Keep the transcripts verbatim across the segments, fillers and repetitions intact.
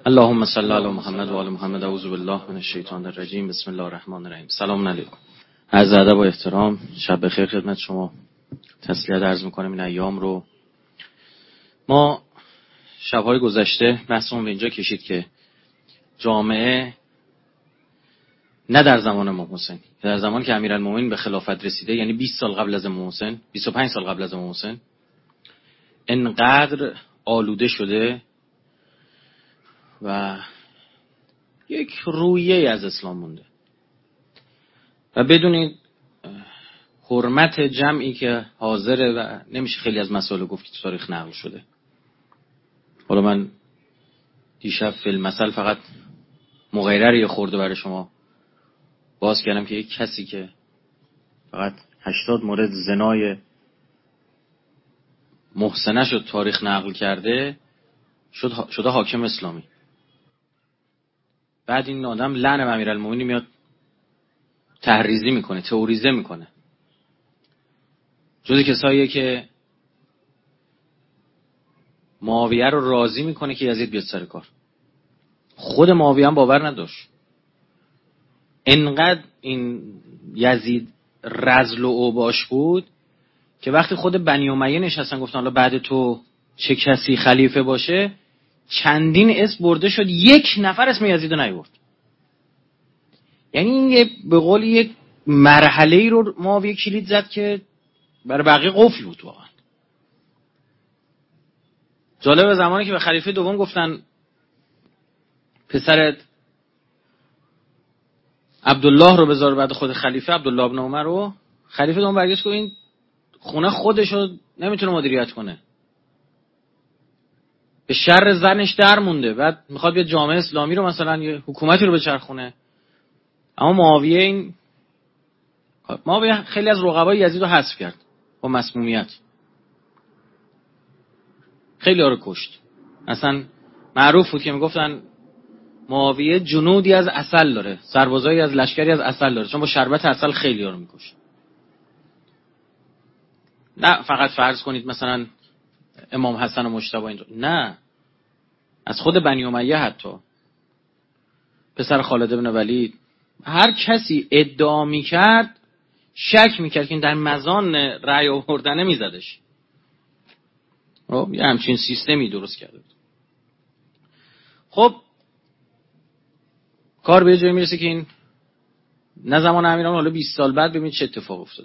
اللهم صل علی محمد و آل محمد. اعوذ بالله من الشیطان الرجیم. بسم الله الرحمن الرحیم. سلام علیکم. عرض ادب و احترام، شب بخیر خدمت شما. تسلیت عرض می‌کنم این ایام رو. ما شب‌های گذشته بحثمون به اینجا کشید که جامعه نه در زمان امام حسین، در زمانی که امیرالمومنین به خلافت رسیده، یعنی بیست سال قبل از امام حسین، بیست و پنج سال قبل از امام حسین، انقدر آلوده شده و یک رویه از اسلام مونده و بدونید حرمت جمعی که حاضره و نمیشه خیلی از مسائل گفت که تو تاریخ نقل شده. حالا من دیشب فی المثل فقط مغیره رو یه خورده برای شما باز کردم که یک کسی که فقط هشتاد مورد زنای محسنه شد تاریخ نقل کرده شد شده حاکم اسلامی. بعد این آدم لعن به امیرالمومنین میاد تحریزی میکنه، تئوریزه میکنه. جز کساییه که معاویه رو راضی میکنه که یزید بیاد سر کار. خود معاویه هم باور نداشت. انقدر این یزید رذل و اوباش بود که وقتی خود بنی امیه نشستن گفتن حالا بعد تو چه کسی خلیفه باشه، چندین اسم برده شد، یک نفر اسم یزید رو نیورد. یعنی این یه به قول یک مرحله‌ای رو معاویه کلید زد که برای بقیه قفل بود واقعا. جالب، زمانی که به خلیفه دوم گفتن پسرت عبدالله رو بذار بعد خود خلیفه، عبدالله ابن عمر رو، خلیفه دوم برگشت گفت این خونه خودشو نمیتونه مدیریت کنه، به شر زنش در مونده، بعد میخواد بیاد جامعه اسلامی رو مثلا یه حکومتی رو بچرخونه. اما معاویه این معاویه خیلی از رقبای یزید رو حذف کرد با مسمومیت، خیلی ها رو کشت. اصلا معروف بود که میگفتن معاویه جنودی از عسل داره، سربازایی از لشکری از عسل داره، چون با شربت عسل خیلی ها رو میکشت. نه فقط فرض کنید مثلا امام حسن و مجتبی اینجا، نه، از خود بنی امیه، حتی پسر خالد بن ولید، هر کسی ادعا میکرد شک میکرد که این در مزان رأی آوردن میزدش. یه همچین سیستمی درست کرده بود. خب کار به جایی میرسه که این نه زمان امیرالمومنین، حالا بیست سال بعد ببینید چه اتفاق افتاده.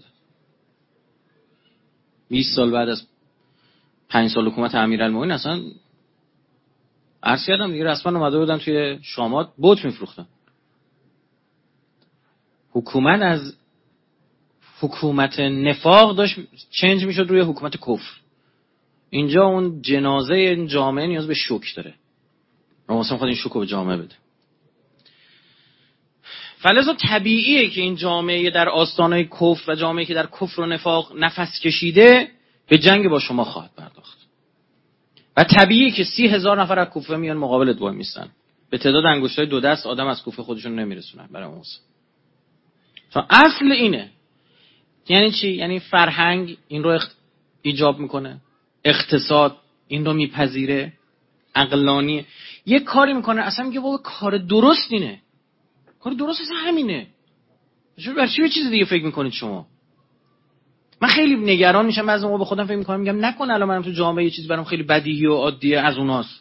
بیست سال بعد از پنج سال حکومت امیرالمومنین اصلا عرض کردم دیگه رسما اومده بودن توی شامات بت میفروختن. حکومت از حکومت نفاق داشت چنج میشد روی حکومت کفر. اینجا اون جنازه این جامعه نیاز به شوک داره. راموسم میخواد این شوک رو به جامعه بده. فلذا طبیعیه که این جامعه در آستانه کفر و جامعه که در کفر و نفاق نفس کشیده به جنگ با شما خواهد پرداخت. و طبیعیه که سی هزار نفر از کوفه میان مقابلت وای میستن. به تعداد انگشتای دو دست آدم از کوفه خودشون نمیرسونن برای موسی. تا اصل اینه. یعنی چی؟ یعنی فرهنگ این رو ایجاب میکنه، اقتصاد این رو میپذیره، عقلانی یه کاری میکنه اصلا میگه بابا کار درست اینه، کار درست اصلا همینه، برای چی به چیز دیگه فکر میکنید شما؟ من خیلی نگران میشم بعضی موقع به خودم فکر میکنم، میگم نکنه الان منم تو جامعه یه چیزی برام خیلی بدیهی و عادیه از اوناست.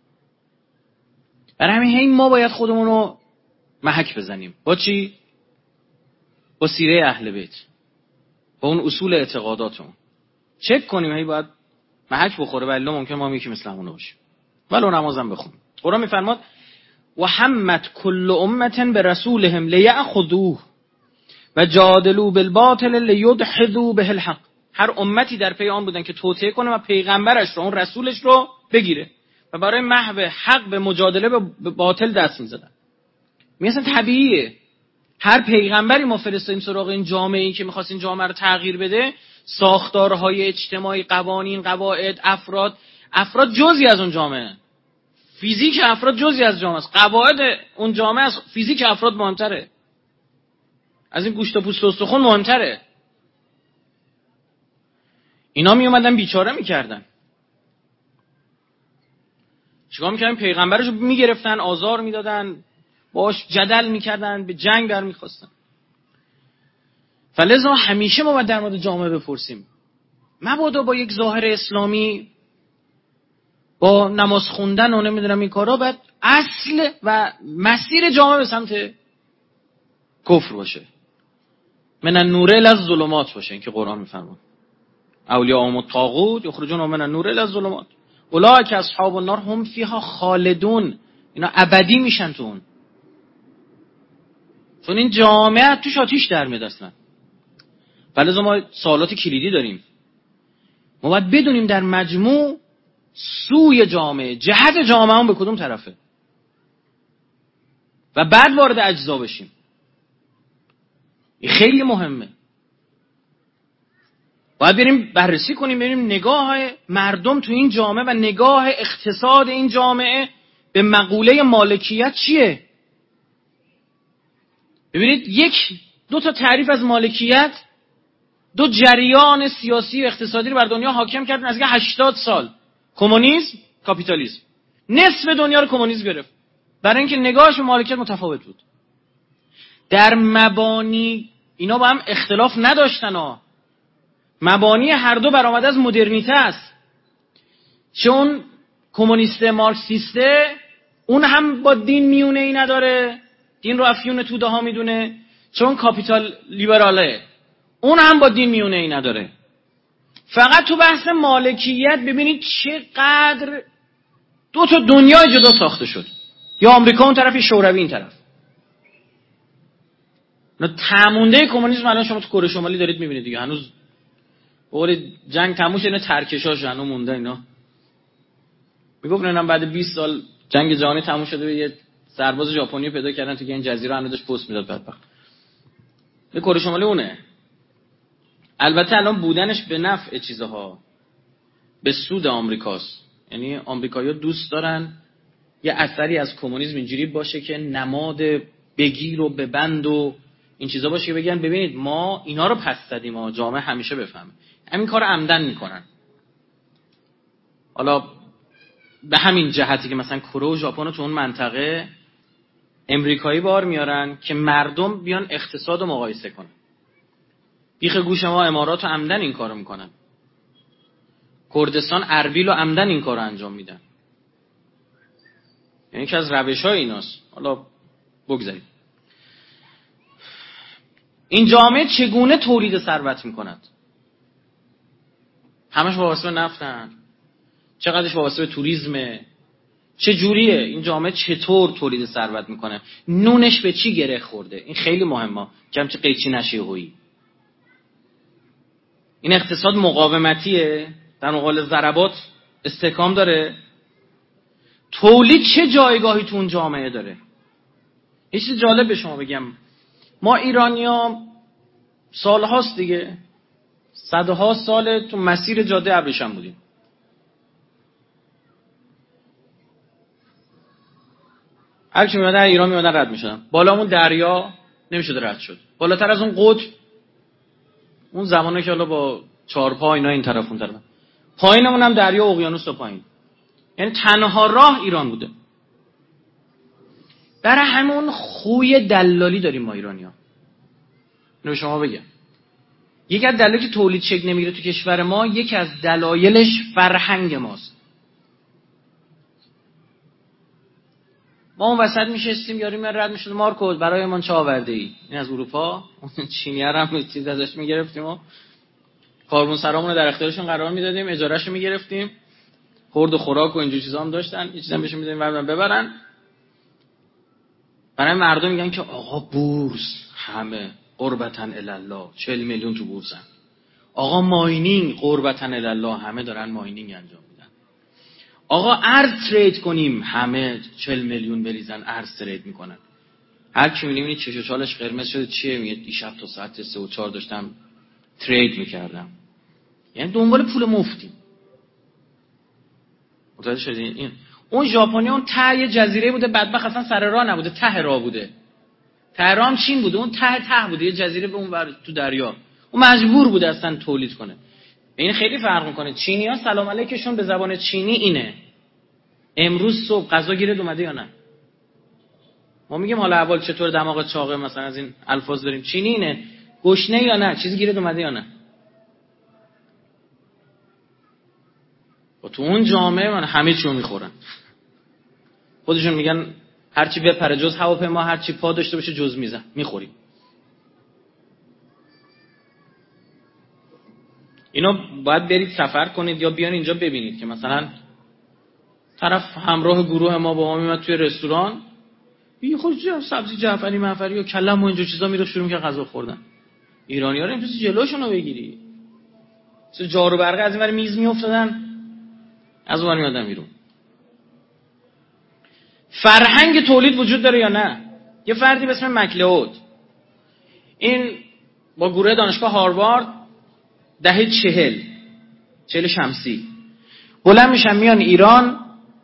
برای همین هی ما باید خودمون رو محک بزنیم با چی؟ با سیره اهل بیت، با اون اصول اعتقاداتون چک کنیم، هی باید محک بخوره، ولی ممکن ما هم یکی مثل همون باشیم. ولو نمازم بخون. قرآن میفرماد و همت کل امت برسولهم لیأخذوه و جادلوا بالباطل لیدحضوا به الحق. هر امتی در پی آن بودن که توطئه کنه و پیغمبرش رو، اون رسولش رو بگیره و برای محو حق به مجادله به باطل دست میزدن. میگن طبیعیه هر پیغمبری ما فرستادیم سراغ این جامعه‌ای که می‌خواست این جامعه رو تغییر بده، ساختارهای اجتماعی، قوانین، قواعد، افراد افراد جزئی از اون جامعه، فیزیک افراد جزئی از جامعه است، قواعد اون جامعه از فیزیک افراد مهمتره، از این گوشت و پوست و استخوان مهمتره. اینا می اومدن بیچاره میکردن. چیکار میکردن؟ پیغمبرشو میگرفتن، آزار میدادن، باش جدل میکردن، به جنگ در میخواستن. فلذا همیشه ما باید در مورد جامعه بپرسیم، مبادا با یک ظاهر اسلامی، با نماز خوندن و نمیدونم این کارا، باید اصل و مسیر جامعه به سمت کفر باشه، من النور الی الظلمات باشه. این که قرآن میفرماد اولیاءهم الطاغوت یخرجون من النور الی الظلمات اولئک اصحاب النار هم فیها خالدون. اینا ابدی میشن تو اون، چون این جامعه توش آتیش در میاد اصلا. ولی ما سوالات کلیدی داریم، ما باید بدونیم در مجموع سوی جامعه، جهت جامعه هم به کدوم طرفه و بعد وارد اجزا بشیم. این خیلی مهمه. باید بریم بررسی کنیم، بریم نگاه مردم تو این جامعه و نگاه اقتصاد این جامعه به مقوله مالکیت چیه. ببینید یک دو تا تعریف از مالکیت، دو جریان سیاسی و اقتصادی رو بر دنیا حاکم کردن از هشتاد سال. کمونیسم، کاپیتالیسم. نصف دنیا رو کمونیسم گرفت برای اینکه نگاهش به مالکیت متفاوت بود. در مبانی اینا با هم اختلاف نداشتن ها. مبانی هر دو برآمده از مدرنیته است. چون کمونیست مارکسیسته اون هم با دین میونه ای نداره، دین رو افیون توده ها میدونه. چون کاپیتال لیبراله اون هم با دین میونه ای نداره. فقط تو بحث مالکیت ببینید چقدر دو تا دنیای جدا ساخته شد، یا آمریکا اون طرف یا شوروی این طرف. نه تمونده کمونیسم الان شما تو کره شمالی دارید میبینید دیگه، هنوز بقول جنگ تموم شده ترکشاش هنوز مونده. اینا میگفتن بعد بیست سال جنگ جهانی تموم شده یه سرباز ژاپنی پیدا کردن تو این جزیره هنوز داشت پست میداد بدبخت. به کره شمالی اونه. البته الان بودنش به نفع چیزها، به سود آمریکاست. یعنی آمریکایی‌ها دوست دارن یه اثری از کمونیسم اینجوری باشه که نماد بگیر و ببند و این چیزا باشه که بگن ببینید ما اینا رو پس زدیم، ما جامعه همیشه بفهمه. همین کار عمدن میکنن. حالا به همین جهتی که مثلا کره و ژاپن تو اون منطقه امریکایی بار میارن که مردم بیان اقتصاد رو مقایسه کنن. بیخ گوش ما امارات و عمدن این کارو میکنن. کردستان اربیل و عمدن این کارو انجام میدن. یعنی که از روش‌های ایناست. حالا بگذاریم. این جامعه چگونه تولید ثروت میکند؟ همش وابسته به نفتن، چقدرش وابسته به توریسمه، چه جوریه این جامعه، چطور تولید ثروت میکنه، نونش به چی گره خورده. این خیلی مهمه که همچه قیچی نشه هویی. این اقتصاد مقاومتیه، در مقابل ضربات استحکام داره. تولید چه جایگاهی تو اون جامعه داره؟ یه چیز جالب به شما بگم، ما ایرانی‌ها سالهاست دیگه، صدها سال تو مسیر جاده ابریشم بودیم. هر کی میاد ایران میاد رد میشدن. بالامون دریا نمیشد رد شد. بالاتر از اون قطب، اون زمانه که حالا با چهارپا اینا این طرف اون طرف، پایینمون هم دریا و اقیانوس و پایین. یعنی تنها راه ایران بوده. برای همون خوی دلالی داریم ما ایرانی‌ها. اینو به شما بگم. یکی از دلایلی که تولید شکل نمیگیره تو کشور ما، یکی از دلایلش فرهنگ ماست. ما اون وسط میشستیم یاری من رد میشد، مارکوز برای من چه آورده ای؟ این از اروپا، چینی‌ها هم چیز ازش میگرفتیم و کاربون سرامون رو در اختیارشون قرار میدادیم، اجارهشو میگرفتیم، خورد و خوراک و اینجور چیزا هم داشتن، یه چیزا بهشون میدادیم بعدن ببرن. برای مردم میگن که آقا بورس همه قربتن الله، چهل میلیون تو بورسن. آقا ماینینگ قربتن الله، همه دارن ماینینگ انجام میدن. آقا ارز ترید کنیم، همه چهل میلیون بریزن ارز ترید میکنن. هر کی میبینی چش و چالش قرمز شده چیه؟ میگه دیشب تا ساعت سه و چهار داشتم ترید میکردم. یعنی دنبال پول مفتیم. متوجه شدین؟ این اون ژاپنی اون ته جزیره بوده، بدبخت اصلا سر راه نبوده، ته راه بوده. ته راه هم چین بوده، اون ته ته بوده، یه جزیره به اون ور تو دریا. اون مجبور بوده اصلا تولید کنه. این خیلی فرق میکنه. چینی‌ها سلام علیکشون به زبان چینی اینه. امروز صبح غذا گیرت اومده یا نه؟ ما میگیم حالا اول چطور دماغت چاقه، مثلا از این الفاظ داریم. چینی اینه، گشنه یا نه؟ چیزی گیرت اومده یا نه؟ و تو اون جامعه من همه چیو میخورن. خودشون میگن هرچی بپره جز هواپیما، هرچی پا داشته باشه جز میزه میخوریم. اینا باید برید سفر کنید یا بیان اینجا ببینید که مثلا طرف همراه گروه ما با ما میاد توی رستوران، یه خود سبزی جعفری معفری و کلم و اینجور چیزا میره شروع میکنه غذا خوردن. ایرانی‌ها رو اینجوری جلوشون رو بگیری، مثل جارو برقه از این ور میز میافتادن، از اون ور میادن بیرون. فرهنگ تولید وجود داره یا نه؟ یه فردی به اسم مکلئود، این با گروه دانشگاه هاروارد دهه چهل چهل شمسی بلند میشن میان ایران.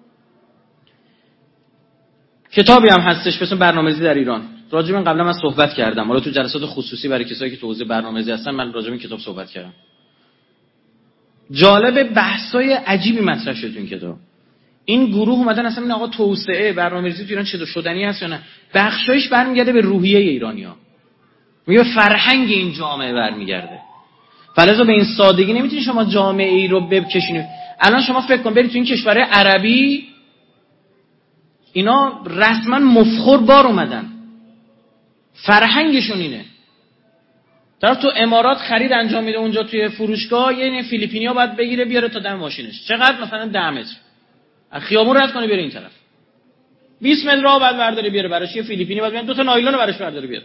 کتابی هم هستش به اسم برنامه‌ریزی در ایران. راجع به این قبلا من صحبت کردم. حالا تو جلسات خصوصی برای کسایی که تو حوزه برنامه‌ریزی هستن من راجع به این کتاب صحبت کردم. جالب، بحث‌های عجیبی مطرح شد تو این کتاب. این گروه اومدن اصلا این آقا توسعه برنامه‌ریزی تو ایران چه شدنی هست یا نه؟ بخشایش برمیگرده به روحیه ایرانی‌ها. میگه فرهنگ این جامعه برمیگرده. فلذا به این سادگی نمیتونی شما جامعه ای رو بکشونید. الان شما فکر کن برید تو این کشورهای عربی، اینا رسما مفخر بار اومدن، فرهنگشون اینه. طرف تو امارات خرید انجام میده اونجا توی فروشگاه، یه فیلیپینیا باید بگیره بیاره تا دم ماشینش. چقدر؟ مثلا ده متر از خیابون رد کنه بیاره این طرف. بیست متر راه بعد برداره بیاره براش، یه فیلیپینی بعد بیاره دو تا نایلون براش برداره بیاره.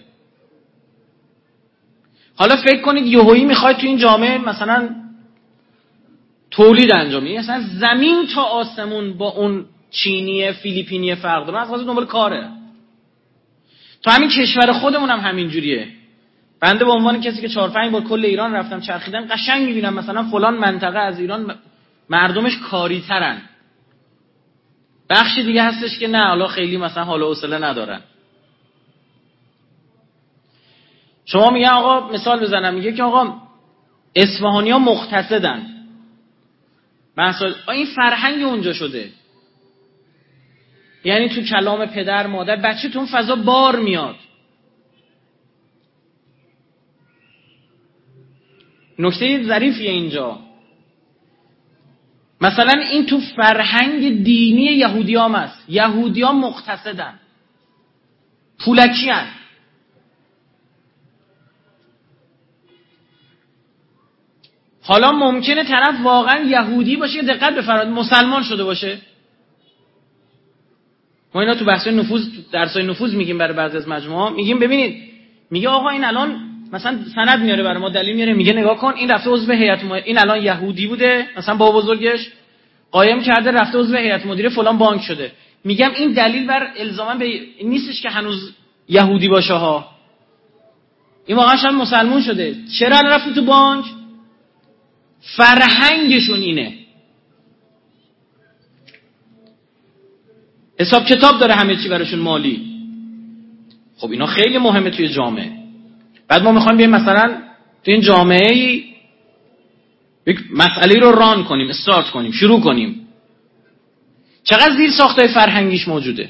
حالا فکر کنید یهویی میخواید تو این جامعه مثلا تولید انجام بدید، مثلا زمین تا آسمون با اون چینی فیلیپینی فرق داره، از واسه دنبال کاره. تو همین کشور خودمون هم همین جوریه. بنده به عنوان کسی که چهار پنج بار کل ایران رفتم چرخیدم، قشنگ میبینم مثلا فلان منطقه از ایران مردمش کاری ترن، بخشی دیگه هستش که نه، حالا خیلی مثلا حال و حوصله ندارن. شما میگه آقا، مثال بزنم، میگه که آقا اصفهانی‌ها مقتصدن، مثلا این فرهنگ اونجا شده، یعنی تو کلام پدر مادر بچه تو اون فضا بار میاد. نکته ظریفیه اینجا، مثلا این تو فرهنگ دینی یهودیام است. یهودیام مقتصدن، پولکیان. حالا ممکنه طرف واقعا یهودی باشه، دقت بفرمایید، مسلمان شده باشه. ما اینا تو بحث نفوذ، درسای نفوذ میگیم برای بعضی از مجموعه، میگیم ببینید، میگه آقا این الان مثلا سند میاره برای ما، دلیل میاره، میگه نگاه کن این رفته عضو هیئت مدیره، این الان یهودی بوده، مثلا بابا بزرگش قایم کرده رفته عضو هیئت مدیره فلان بانک شده. میگم این دلیل بر الزاما به نیستش که هنوز یهودی باشه ها، این واقعا شاید مسلمان شده. چرا رفته تو بانک؟ فرهنگشون اینه، حساب کتاب داره، همه چی براشون مالی. خب اینا خیلی مهمه توی جامعه. بعد ما میخوایم بیایم مثلا تو این جامعه یک مسئله رو ران کنیم، استارت کنیم، شروع کنیم، چقدر زیر ساختای فرهنگیش موجوده.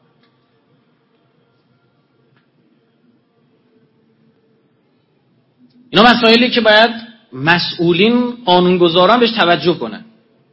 اینا مسائلی که باید مسئولین، قانونگذاران بهش توجه کنن.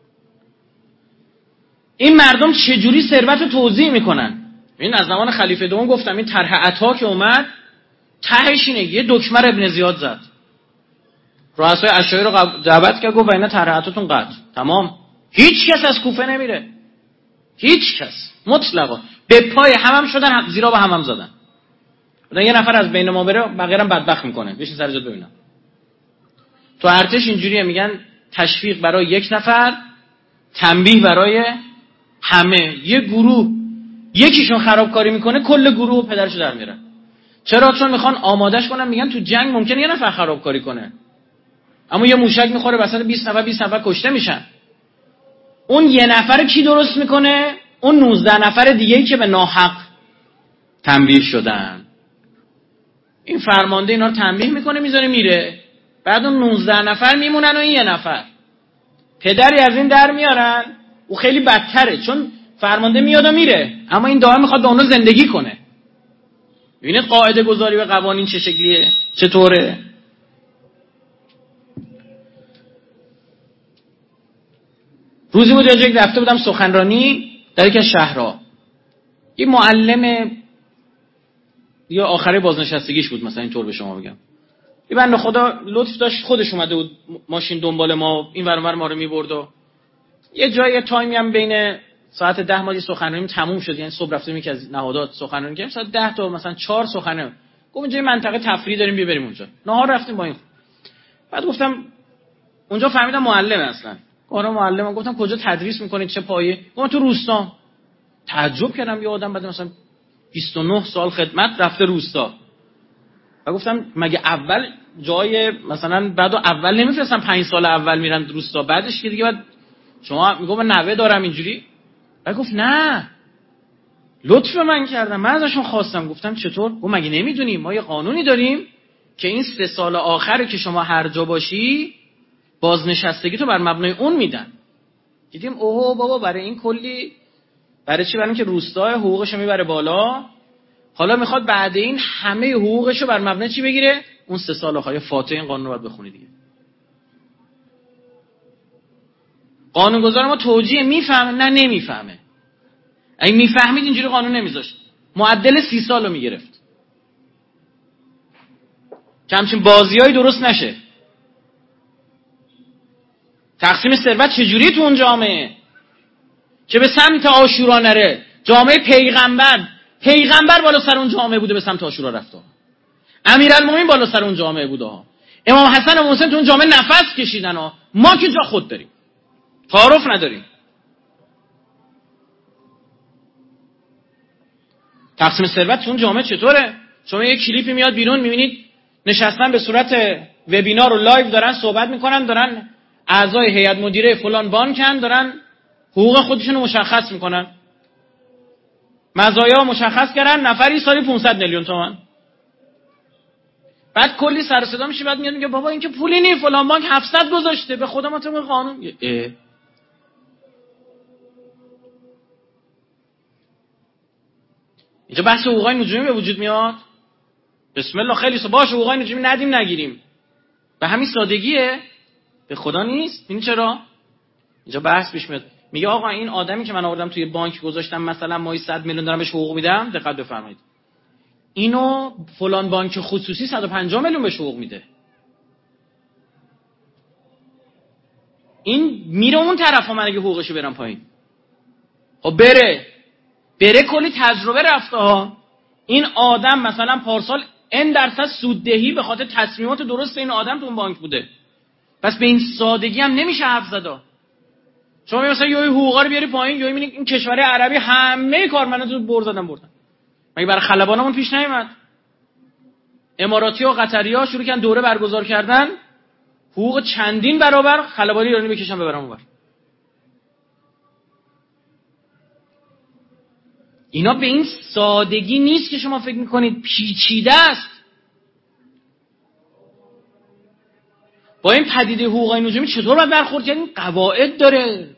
این مردم چجوری ثروت رو توزیع میکنن؟ این از زمان خلیفه دوم گفتم، این طرح عطا که اومد تهش اینه، یه دکمه ابن زیاد زد، رؤسای اشاعره رو دعوت کرد، گفت اینا طرح عطاتون قطع، تمام، هیچ کس از کوفه نمیره، هیچ کس، مطلقا به پای همم هم شدن، هم زیرا به همم هم زدن. بعد یه نفر از بین ما بره، بقیه هم بدبخت میکنه. بشین سر جات ببینم. تو ارتش اینجوریه، میگن تشویق برای یک نفر، تنبیه برای همه. یه گروه یکیشون خرابکاری میکنه، کل گروه پدرشو در میاره. چرا؟ چون میخوان آمادش کنن، میگن تو جنگ ممکنه یه نفر خرابکاری کنه، اما یه موشک میخوره وسط بیست نفر، بیست نفر کشته میشن. اون یه نفر کی درست میکنه؟ اون نوزده نفر دیگه‌ای که به ناحق تنبیه شدن. این فرمانده اینا رو تنبیه میکنه، میذاره میره. بعد اون نوزده نفر میمونن و این یه نفر پدری از این در میارن. او خیلی بدتره، چون فرمانده میاد و میره، اما این دائم میخواد با اونا زندگی کنه. ببینید قاعده گذاری و قوانین چه شکلیه، چطوره. روزی بود یک رفته بودم سخنرانی در یک از شهرها، یه معلم یا آخره بازنشستگیش بود مثلا، اینطور به شما بگم، یه بنده خدا لطف داشت خودش اومده بود ماشین دنبال ما این ور اون ور ما رو میبرد و یه جای تایمی هم بین ساعت ده ما سخنرانی تموم شد، یعنی صبح رفتیم یکی از نهادات سخنرانی کردیم، ساعت ده تا مثلا چهار سخنرانی، گفتم اینجا منطقه تفریحی داریم بریم اونجا، نهار رفتیم با این. بعد گفتم اونجا فهمیدم معلمه اصلا، گفتم معلمم، گفتم کجا تدریس میکنید چه پایه؟ گفتم تو روستا. تعجب کردم، یه آدم بعد مثلا بیست و نه سال خدمت رفته روستا. و گفتم مگه اول جای مثلا بعدو اول نمیفرستن، پنج سال اول میرن روستا، بعدش که دیگه بعد شما میگم من نوه دارم اینجوری. بعد گفت نه لطف من کردم، من ازشون خواستم. گفتم چطور؟ گفت مگه نمیدونی ما یه قانونی داریم که این سه سال آخر که شما هر جا باشی بازنشستگی تو بر مبنای اون میدن. دیدیم اوه بابا برای این کلی، برای چی؟ برای اینکه روستا حقوقشو میبره بالا، حالا میخواد بعد این همه حقوقشو بر مبنای چی بگیره؟ اون سه سال آخر. فاتحه این قانون رو باید بخونی دیگه. قانونگذار ما توجیه میفهمه نه نمیفهمه. اگه میفهمید اینجوری قانون نمیذاشت، معدل سی سالو میگرفت که همچین بازیایی درست نشه. تقسیم ثروت چجوری تو اون جامعه که به سمت عاشورا نره؟ جامعه پیغمبر پیغمبر بالا سر اون جامعه بوده به سمت عاشورا رفته، امیرالمومنین بالا سر اون جامعه بوده ها، امام حسن و حسین تو اون جامعه نفس کشیدن ها. ما که جا خود داریم، تعارف نداریم. تقسیم ثروت تو اون جامعه چطوره؟ شما یه کلیپی میاد بیرون میبینید نشستن به صورت وبینار و لایو دارن صحبت میکنن، دارن اعضای هیئت مدیره فلان بانکن، دارن حقوق خودشون رو مشخص میکنن، مزایا مشخص کردن، نفری سالی پانصد میلیون تومان. بعد کلی سر و صدا میشه، بعد میاد میگه بابا این که پولی نی، فلان بانک هفتصد گذاشته، به خدا ما طبق قانون. اه. اینجا بحث حقوقای نجومی به وجود میاد. بسم الله خیلی باشه، حقوقای نجومی ندیم نگیریم، به همین سادگیه، به خدا نیست. این چرا اینجا بحث پیش میاد؟ میگه آقا این آدمی که من آوردم توی بانک گذاشتم مثلا ماهی صد میلیون دارم بهش حقوق میدم، دقت بفرمایید، اینو فلان بانک خصوصی صد و پنجاه میلیون بهش حقوق میده، این میره اون طرفا، من اگه حقوقشو برم پایین. خب بره بره کلی تجربه رفته ها. این آدم مثلا پارسال ان درصد سوددهی به خاطر تصمیمات درست این آدم تو اون بانک بوده. پس به این سادگی هم نمیشه حرف زد. شما مثلا یه حقوقا رو بیاری پایین، یا میبینید این کشور عربی همه کارمندات رو بر زدن بردن. مگه برای خلبانمون پیش نیومد؟ اماراتی و قطری ها شروع کردن دوره برگزار کردن، حقوق چندین برابر خلبانی ایرانی بکشن ببرن اونور. اینا به این سادگی نیست که شما فکر میکنید، پیچیده است. با این پدیده حقوقای نجومی چطور باید برخورد کرد؟ این قواعد داره،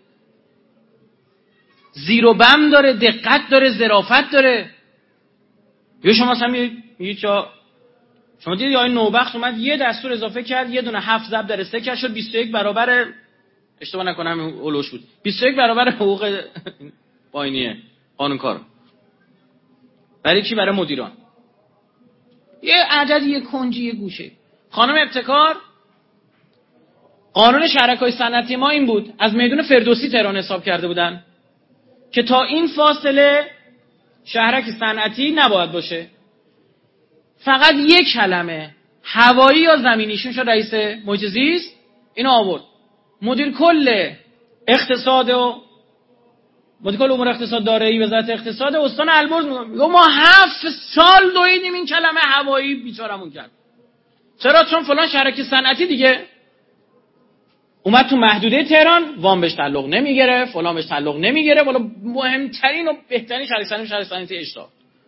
زیر و بم داره، دقت داره، ظرافت داره. یا شما مثلا یه چا شما دیدید آقای نوبخت اومد یه دستور اضافه کرد، یه دونه هفت ضرب در سه کرد، شد بیست و یک برابر، اشتباه نکنم اولوش بود، بیست و یک برابر حقوق پایینیه قانون کار. برای چی؟ برای مدیران. یه عدد، یه کنجی، یه گوشه. خانم ابتکار قانون شرکای صنعتی ما این بود، از میدون فردوسی تهران حساب کرده بودن که تا این فاصله شهرک صنعتی نباید باشه، فقط یک کلمه هوایی یا زمینیشون شد رئیس محیط زیست، اینو آورد. مدیر کل اقتصاد و مدیر کل امور اقتصاد دارایی وزارت اقتصاد استان البرز میگه ما هفت سال دویدیم این کلمه هوایی بیچارمون کرد. چرا؟ چون فلان شرکت صنعتی دیگه اومد تو محدوده تهران، وام بهش تعلق نمیگیره، فلان بهش تعلق نمیگیره، والا مهمترین و بهترین شرکت صنعتی شرکت صنعتی اشتغال.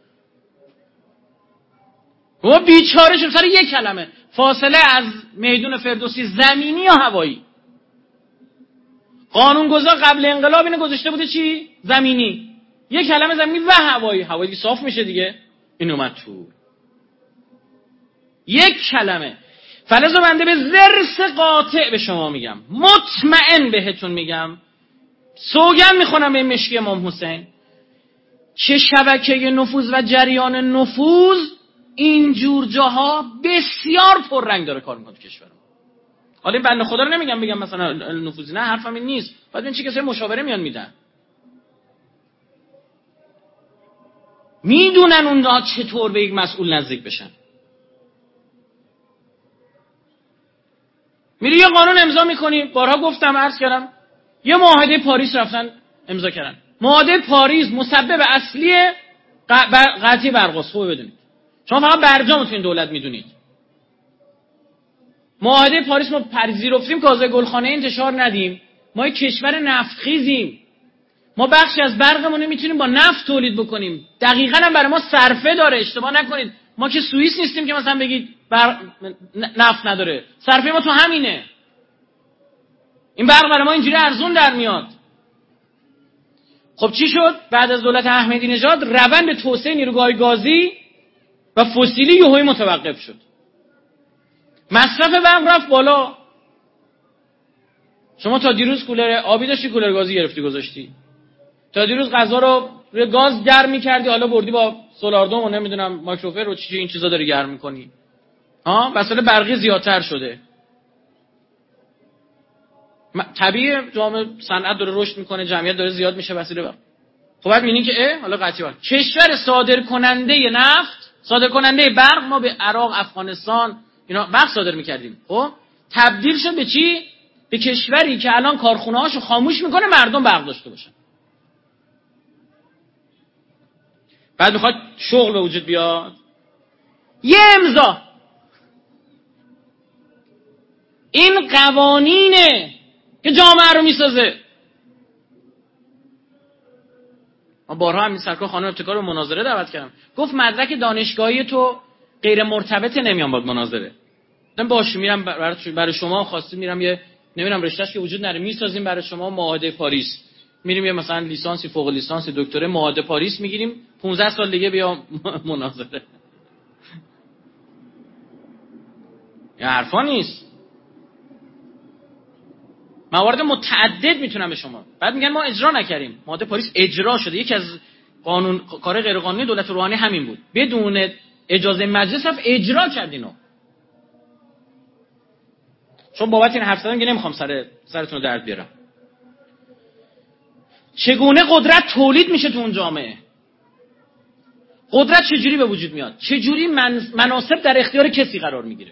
ما بیچاره شدیم سر یک کلمه، فاصله از میدون فردوسی زمینی یا هوایی. قانونگذار قبل انقلاب اینو گذاشته بوده چی؟ زمینی. یک کلمه زمینی و هوایی. هوایی صاف میشه دیگه. این اومد تو. یک کلمه. فلزا بنده به ضرس قاطع به شما میگم، مطمئن بهتون میگم، سوگند میخونم به مشکی امام حسین که شبکه نفوذ و جریان نفوذ اینجور جاها بسیار پررنگ داره کار میکنه تو کشور ما. حالا این بنده خدا رو نمیگم بگم مثلا نفوذی، نه، حرفم این نیست. بعد این چه کسای مشاوره میان میدن، میدونن اونها چطور به یک مسئول نزدیک بشن. میری یه قانون امضا میکنی، بارها گفتم عرض کردم، یه معاهده پاریس رفتن امضا کردن. معاهده پاریس مسبب اصلی قطعی برقاست. خوبه بدونید، شما فقط برجام تو این دولت میدونید. معاهده پاریس ما پذیرفتیم که گاز گلخانه انتشار ندیم. ما یک کشور نفتخیزیم، ما بخشی از برقمون میتونیم با نفت تولید بکنیم. دقیقاً هم برای ما صرفه داره، اشتباه نکنید. ما که سوئیس نیستیم که مثلا بگید بر... نفت نداره. صرفه ما تو همینه. این برق برای ما اینجوری ارزون در میاد. خب چی شد؟ بعد از دولت احمدی نژاد روند توسعه نیروگاه گازی و فسیلی یهویی متوقف شد. مصرف برق رفت بالا. شما تا دیروز کولر آبی داشتی، کولر گازی گرفتی گذاشتی. تا دیروز غذا رو روی گاز گرم می‌کردی، حالا بردی با سولاردوم و نمیدونم مایکروفر و چی این چیزا داری گرم می‌کنی. ها، وسایل برقی زیادتر شده. طبیعیه، جامعه صنعت داره رشد میکنه، جمعیت داره زیاد میشه، وسیله برق. خب بعد می‌بینی که اه حالا قطعی برق. کشور صادر کننده نفت، صادر کننده برق، ما به عراق، افغانستان اینا برق صادر می‌کردیم. خب تبدیل شد به چی؟ به کشوری که الان کارخونه‌هاشو خاموش میکنه مردم برق داشته باشن. بعد میخواد شغل به وجود بیاد، یه امضا. این قوانینه که جامعه رو میسازه. من بارها همین سرکار خانم ابتکار رو مناظره دعوت کردم، گفت مدرک دانشگاهی تو غیر مرتبط نمیام با مناظره. من باشه میرم برای شما خواستید، میرم یه نمیدونم رشتهش که وجود نره میسازیم برای شما، معاهده پاریس، میریم یه مثلا لیسانسی، فوق لیسانس، دکتره، معاهده پاریس میگیریم، پانزده سال دیگه بیا مناظره. این حرفا نیست. موارد متعدد میتونم به شما. بعد میگن ما اجرا نکردیم. معاهده پاریس اجرا شده. یکی از قانون کار غیر قانونی دولت روحانی همین بود، بدون اجازه مجلس رفت اجرا کرد اینو. چون بابت این حرف زدن که نمیخوام سر سرتون رو درد بیارم. چگونه قدرت تولید میشه تو اون جامعه؟ قدرت چجوری به وجود میاد؟ چجوری من... مناصب در اختیار کسی قرار میگیره؟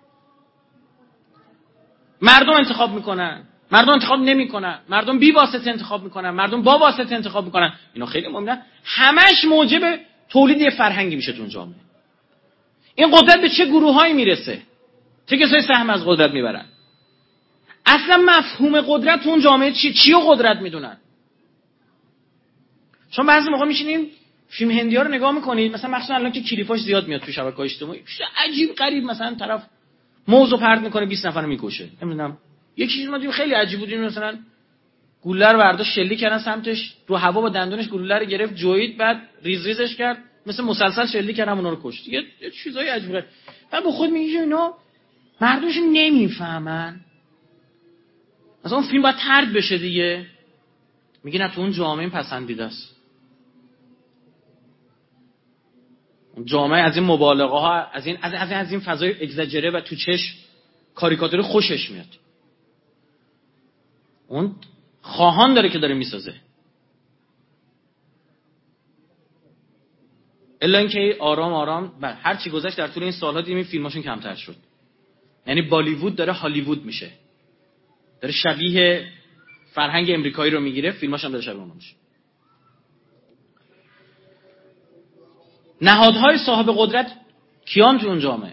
مردم انتخاب میکنن، مردم انتخاب نمیکنن، مردم بی واسطه انتخاب میکنن، مردم با واسطه انتخاب میکنن. اینا خیلی مهمه. همش موجب تولید یه فرهنگی میشه تو اون جامعه. این قدرت به چه گروهایی میرسه؟ چه کسایی سهم از قدرت میبرن؟ اصلا مفهوم قدرت تو اون جامعه چی؟ چی رو قدرت میدونن؟ چون بعضی موقع میشینین فیلم هندی‌ها رو نگاه میکنید، مثلا مخصوصا الان که کلیپاش زیاد میاد تو شبکه‌های اجتماعی، عجیب غریب مثلا طرف موزو پرت میکنه بیست نفر رو میکشه. نمیدونم یکیش ما خیلی عجیب بود، مثلا گلوله رو برداشت شلیک کردن سمتش، رو هوا با دندونش گلوله رو گرفت جوید، بعد ریز ریزش کرد مثل مسلسل شلیک کردن اونا رو کشت. یه چیزای عجیب غریب. بعد با خود میگی اینا مردمش نمیفهمن. مثلا اون فیلم باید طرد بشه دیگه. میگه نه تو اون جامعه پسندیده است. جامعه از این مبالغه ها، از این از این, از این فضای اگزاجره و تو چشم کاریکاتور خوشش میاد. اون خواهان داره که داره میسازه. الا اینکه آرام آرام بعد هر چی گذشت در طول این سال‌ها دیدیم فیلماشون کمتر شد. یعنی بالیوود داره هالیوود میشه. داره شبیه فرهنگ امریکایی رو میگیره، فیلماش هم داره شبیه اون میشه. نهادهای صاحب قدرت کیان تو اون جامعه؟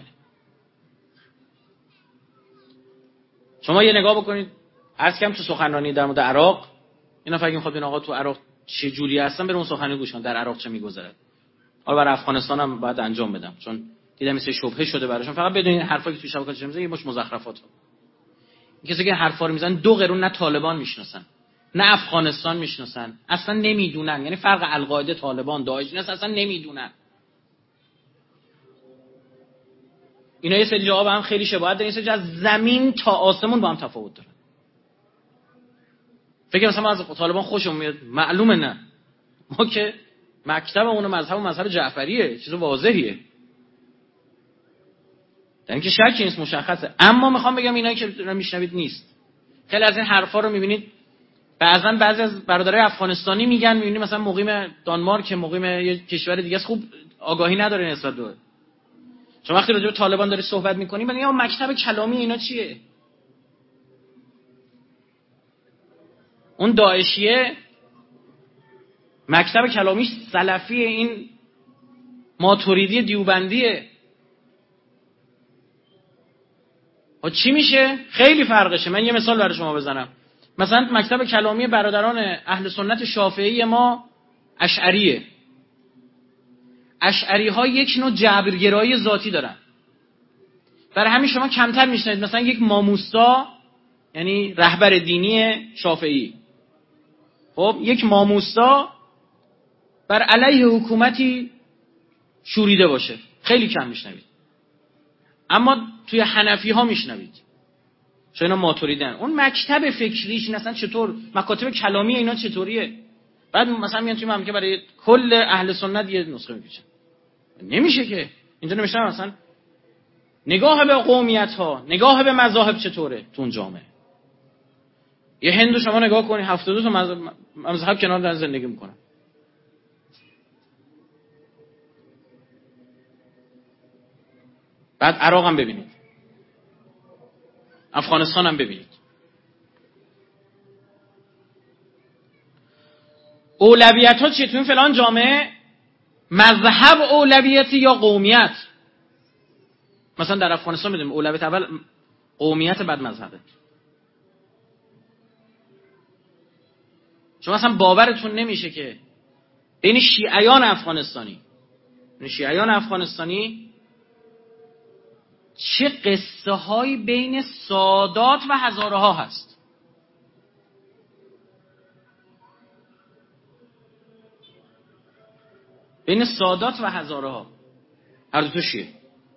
شما یه نگاه بکنید، عرض کردم تو سخنرانی در مورد عراق، اینا فکر می‌خواد این آقا تو عراق چه جوری هستن، برون سخنرانی گوش کن در عراق چه میگذره. حالا برای افغانستان هم باید انجام بدم، چون دیدم مثل شبهه شده براشون. فقط بدونین حرفایی که تو شبکه‌های اجتماعی میزنن یه مش مزخرفات. کسی که حرفا رو میزنن دو قرون نه طالبان میشناسن نه افغانستان میشناسن، اصلا نمیدونن. یعنی فرق القاعده، طالبان، داعش اینا اصلا نمیدونن. اینا یه سری جواب هم خیلی شباهت دارن، یه سری از زمین تا آسمون با هم تفاوت دارن. فکر مثلا از طالبان خوشم میاد، معلومه نه. ما که مکتبمون مذهب و مذهب جعفریه، چیز واضحیه. در اینکه شکی نیست، مشخصه. اما میخوام بگم اینایی که میشنوید نیست. خیلی از این حرفا رو میبینید بعضا بعضی از برادرای افغانستانی میگن، میبینید مثلا مقیم دانمارک، مقیم یه کشور دیگه است، خوب آگاهی نداره نسبت به. چون وقتی راجع به طالبان داری صحبت میکنی میگن مکتب کلامی اینا چیه؟ اون داعشیه مکتب کلامیش سلفیه، این ماتوریدی دیوبندیه. ها چی میشه؟ خیلی فرقشه. من یه مثال برای شما بزنم. مثلا مکتب کلامی برادران اهل سنت شافعی ما اشعریه. اشعری ها یک نوع جبرگرایی ذاتی دارن. برای همین شما کمتر میشنید مثلا یک ماموستا، یعنی رهبر دینی شافعی، خب یک ماموستا بر علیه حکومتی شوریده باشه، خیلی کم میشنوید. اما توی حنفی ها میشنوید، چون اینا ماتوریدن. اون مکتب فکریش این اصلا چطور، مکاتب کلامی اینا چطوریه؟ بعد مثلا میان توی مملکت برای کل اهل سنت یه نسخه میپیچن. نمیشه که اینجا نمیشه. مثلا نگاه به قومیت ها، نگاه به مذاهب چطوره تو اون جامعه. یه هندو شما نگاه کنی هفتاد و دو تا مذهب کنار دارن زندگی میکنن. بعد عراق هم ببینید، افغانستان هم ببینید. اولویت ها چیه تو این فلان جامعه؟ مذهب اولویتی یا قومیت؟ مثلا در افغانستان میدونیم اولویت اول قومیت، بعد مذهبه. شما مثلا باورتون نمیشه که بین شیعیان افغانستانی بین شیعیان افغانستانی چه قصه هایی بین سادات و هزاره ها هست. بین سادات و هزاره ها هر دو تا شیعه.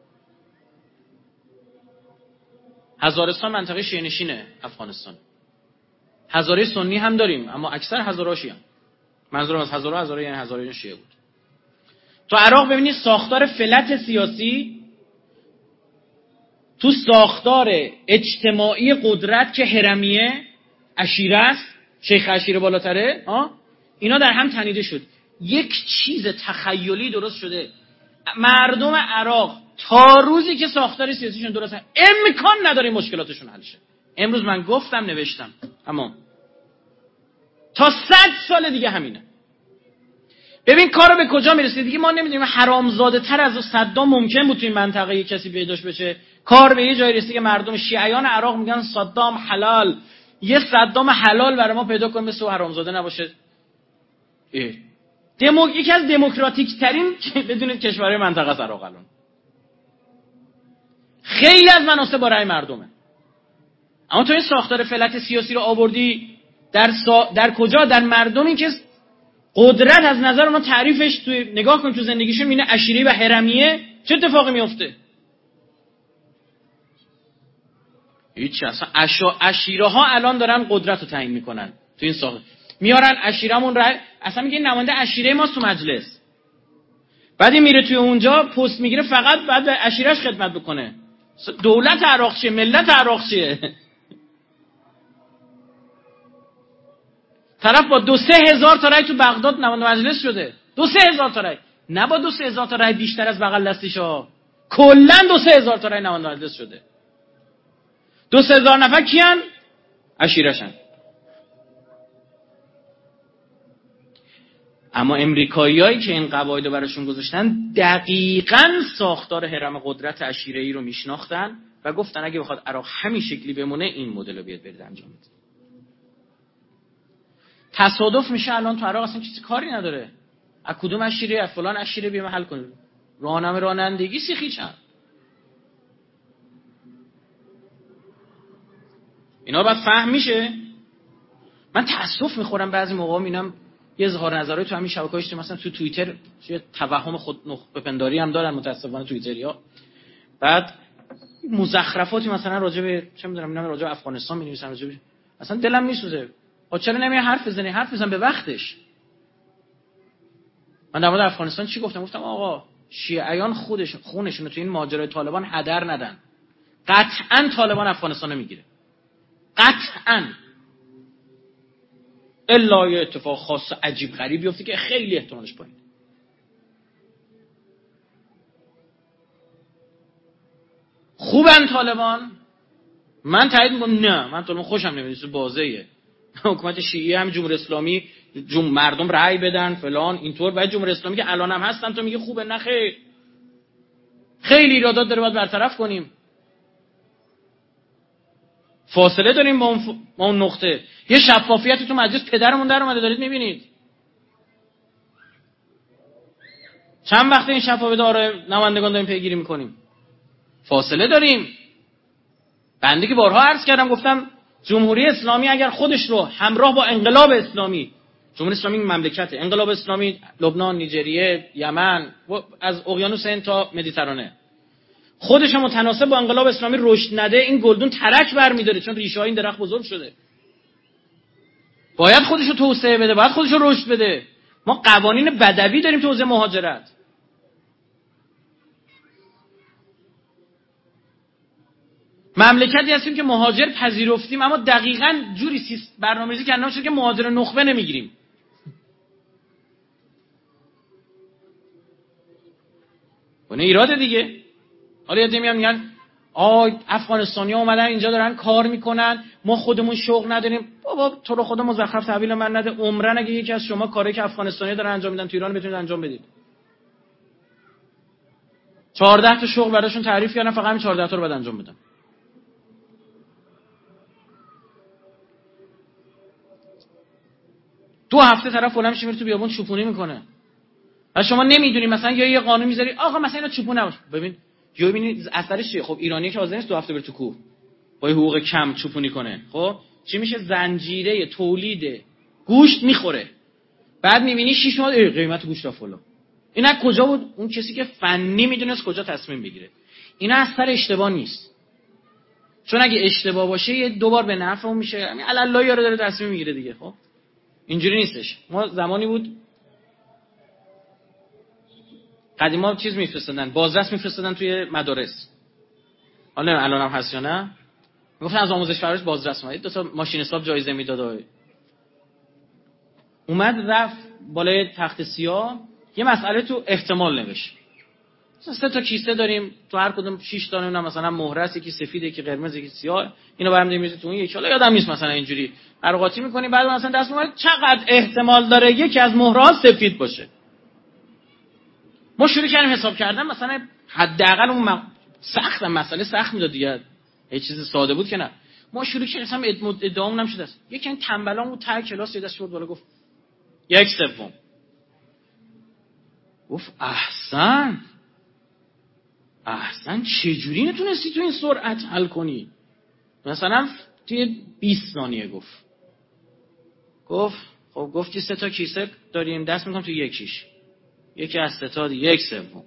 هزارستان منطقه شیعه نشینه افغانستان. هزاره سنی هم داریم اما اکثر هزاره ها شیعه. منظورم از هزاره هزاره یعنی هزاره شیعه بود. تو عراق ببینید ساختار فلت سیاسی، تو ساختار اجتماعی قدرت که هرمیه، عشیره است، شیخ عشیره بالاتره، ها اینا در هم تنیده شد. یک چیز تخیلی درست شده. مردم عراق تا روزی که ساختار سیاسیشون درست هست امکان نداره مشکلاتشون حل شه. امروز من گفتم نوشتم، اما تا صد سال دیگه همینه. ببین کارو به کجا میرسه دیگه. ما نمیدونیم حرامزاده تر از صدام ممکن بود تو این منطقه یک کسی پیداش بشه. کار به یه جایی رسید که مردم شیعیان عراق میگن صدام حلال. یه صدام حلال برای ما پیدا کنیم مثل حرامزاده نباشه. دمو... یکی از دموکراتیک ترین بدونید کشورهای منطقه است عراق الان. خیلی از مناصب با رأی مردمه. اما تو این ساختار فلت سیاسی رو آوردی در سا... در کجا؟ در مردمی که قدرت از نظر اونا تعریفش توی نگاه کن تو زندگیشون اینه عشیره و هرمیه. چه اتفاقی میفته؟ هیچ. اصلا اشا... عشیره ها الان دارن قدرت رو تعیین میکنن تو این ساخت. میارن عشیرمون رای، اصلا میگه نماینده عشیره ما تو مجلس. بعدی میره توی اونجا پست میگیره، فقط بعد به عشیرهش خدمت بکنه. دولت عراق چیه؟ ملت عراق چیه؟ طرف با دو سه هزار تا رای تو بغداد نماینده مجلس شده. دو سه هزار تا رای، نه با دو سه هزار تا رای بیشتر از بغل دستیشا، کلا دو سه هزار تا رای نماینده مجلس شده. دو سه هزار نفر کیان؟ عشیره‌شن. اما امریکاییایی که این قواعد رو براشون گذاشتن دقیقاً ساختار هرم قدرت عشیره‌ای رو میشناختن و گفتن اگه بخواد عراق همین شکلی بمونه این مدل رو بیاد برید انجام بده. تصادف میشه الان تو عراق اصلا چیزی کاری نداره. از کدوم عشیره؟ از فلان عشیره بیام حل کنیم. راهنمای رانندگی سیخی چند. اینا بعد فهم میشه. من تاسف میخورم بعضی موقع میبینم یه اظهار نظری تو همین شبکه‌های اجتماعی مثلا تو توییتر یه توهم خود نخبه پنداری هم دارن متاسفانه توییتریا. بعد مزخرفاتی مثلا راجع به چه میدونم اینا راجع به افغانستان می‌نویسن، راجع به اصلا دلم میسوزه. آ چرا نمیای حرف بزنی؟ حرف بزن به وقتش. من در مورد افغانستان چی گفتم؟ گفتم آقا شیعیان خودش خونشون رو تو این ماجرای طالبان هدر ندن. قطعاً طالبان افغانستان رو میگیره. قطعاً. الا یه اتفاق خاص عجیب غریب بیفته که خیلی احتمالش پایینه. خوبن طالبان؟ من تایید میکنم نه، من طالبان خوشم نمیاد، بازیه. حکومت شیعی هم جمهوری اسلامی جم... مردم رأی بدن فلان اینطور، بعد جمهوری اسلامی که الان هم هستن تو میگه خوبه؟ نه خیر. خیلی ایرادات داره باید برطرف کنیم. فاصله داریم با اون, ف... با اون نقطه. یه شفافیتی تو مجلس پدرمون در اومده دارید میبینید. چند وقته این شفافیت آرای نمایندگان داریم پیگیری میکنیم. فاصله داریم. بنده که بارها عرض کردم گفتم جمهوری اسلامی اگر خودش رو همراه با انقلاب اسلامی، جمهوری اسلامی مملکته، انقلاب اسلامی لبنان، نیجریه، یمن، از اقیانوس هند تا مدیترانه، خودش رو متناسب با انقلاب اسلامی رشد نده، این گلدون ترک برمی‌داره، چون ریشه های این درخت بزرگ شده. باید خودش رو توسعه بده، باید خودش رو رشد بده. ما قوانین بدوی داریم تو حوزه مهاجرت. مملکتی هستیم که مهاجر پذیرفتیم، اما دقیقاً جوری برنامه‌ریزی کردن شده که مهاجر نخبه نمیگیریم. اون ایراده دیگه. حالا یه میان میگن آ افغانستانی‌ها اومدن اینجا دارن کار میکنن، ما خودمون شغل نداریم. بابا تو رو خدا مزخرف تحویل من نده. عمرن اگه یکی از شما کاری که افغانستانی‌ها دارن انجام میدن تو ایران بتونید انجام بدید. چهارده تا شغل براشون تعریف کردن، فقط همین چهارده تا رو بعد انجام بدن. دو هفته طرف فلان میشه میره تو بیابون چوپونی میکنه. و شما نمیدونی مثلا یا یه قانون میذاری آقا مثلا اینا چوپون نباشه. ببین یا ببینید اثرش چیه. خب ایرانی که حاضر نیست دو هفته بره تو کوه با حقوق کم چوپونی کنه، خب چی میشه؟ زنجیره تولید گوشت میخوره. بعد میبینی شش ماه قیمت گوشت افلا. اینا کجا بود؟ اون کسی که فنی میدونست کجا تصمیم بگیره. اینا اثر اشتباه نیست. چون اگه اشتباه باشه یه دوبار به نفع اون میشه. همین الله یاره داره تصمیم میگیره دیگه. خب اینجوری نیستش. ما زمانی بود قدیما چیز میفرستادن، بازرس میفرستادن توی مدارس. حالا الان هم هست یا نه؟ میگفتن از آموزش پرورش بازرس اومد، دو تا ماشین حساب جایزه میداد. اومد رفت بالای تخت سیاه یه مسئله تو احتمال نوشت. سه تا کیسه داریم، تو هر کدوم شش تا نمیدونم مثلا مهره است، یکی سفید یکی قرمز یکی سیاه. اینو برام میذارید تو اون یکی، حالا یادم نیست مثلا اینجوری قراقاتی می‌کنی. بعد مثلا دست می‌کنی چقدر احتمال داره یکی از مهره‌ها سفید باشه. ما شروع کردیم حساب کردن، مثلا حداقل اون م... سخت مسئله سخت میداد دیگه، یه چیز ساده بود که نه. ما شروع کردیم ادعامون هم شده است. یکی این تنبلامون ته کلاس یه دست شد بالا گفت یک سوم. گفت احسن احسن چجوری نتونستی تو این سرعت حل کنی؟ مثلا توی بیست ثانیه گفت. گفت خب گفتی سه تا کیسه داریم، دست میکنم تو یکیش، یکی از سه تا یک سوم.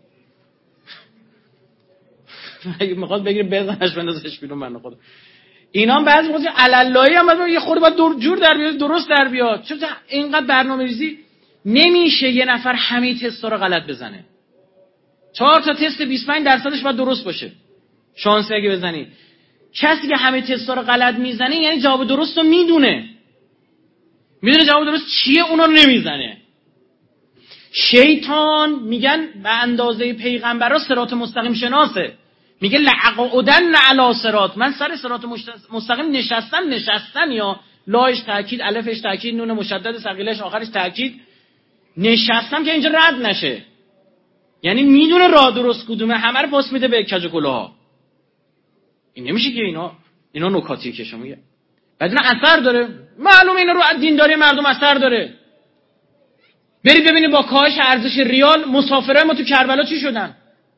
اگه میخواد بگیره بزنش بندازش بیرون بنده خدا. اینا هم بعضی موقع علالایی هم یه خورده باید دور جور در بیاد، درست در بیاد. چون اینقدر برنامه‌ریزی نمیشه یه نفر همه تستا رو غلط بزنه. چهار تا تست بیست و پنج درصدش باید درست باشه. شانسی اگه بزنی. کسی که همه تستا رو غلط میزنه یعنی جواب درست رو میدونه. میدونه جواب درست چیه، اونا رو نمیزنه. شیطان میگن به اندازه پیغمبرا صراط مستقیم شناسه. میگه لعقودن علی صراط، من سر صراط مستقیم نشستم نشستم یا لاش تاکید، الفش تاکید، نون مشدد ثقیلش آخرش تاکید، نشستم که اینجا رد نشه. یعنی میدونه راه درست کدومه، همه رو پاس میده به کج و کلاها. این نمیشه که اینا اینا نکاتیه که شما میگه. بعد اینا اثر داره. معلومه اینا رو دینداری مردم اثر داره. برید ببینید با کاهش ارزش ریال مسافرای ما تو کربلا چی شدن.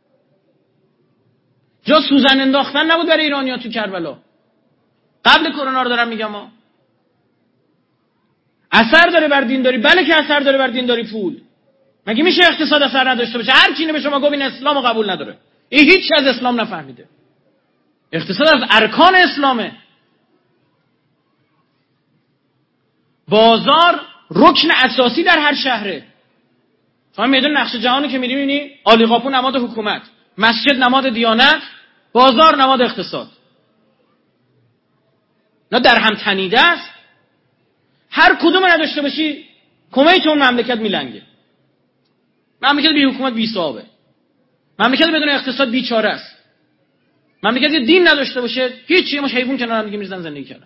جا سوزن انداختن نبود برای ایرانی‌ها تو کربلا. قبل کرونا رو دارم میگم ها. اثر داره بر دینداری؟ بله که اثر داره بر دینداری پول. مگه میشه اقتصاد اثر نداشته باشه؟ هر کی به شما گفت این اسلامو قبول نداره، این هیچ از اسلام نفهمیده. اقتصاد از ارکان اسلامه. بازار رکن اساسی در هر شهره. شما میدون نقشه جهانی که می‌بینی می‌بینی عالی‌قاپو نماد حکومت، مسجد نماد دیانت، بازار نماد اقتصاد. نه در هم تنیده است. هر کدوم نداشته باشی کمیت اون مملکت میلنگه. مملکت بی حکومت بی صاحبه. مملکت بدون اقتصاد بیچاره است. مملکت دین نداشته باشه هیچ، مش حیوان کنار هم دیگه میزنن زندگی کردن.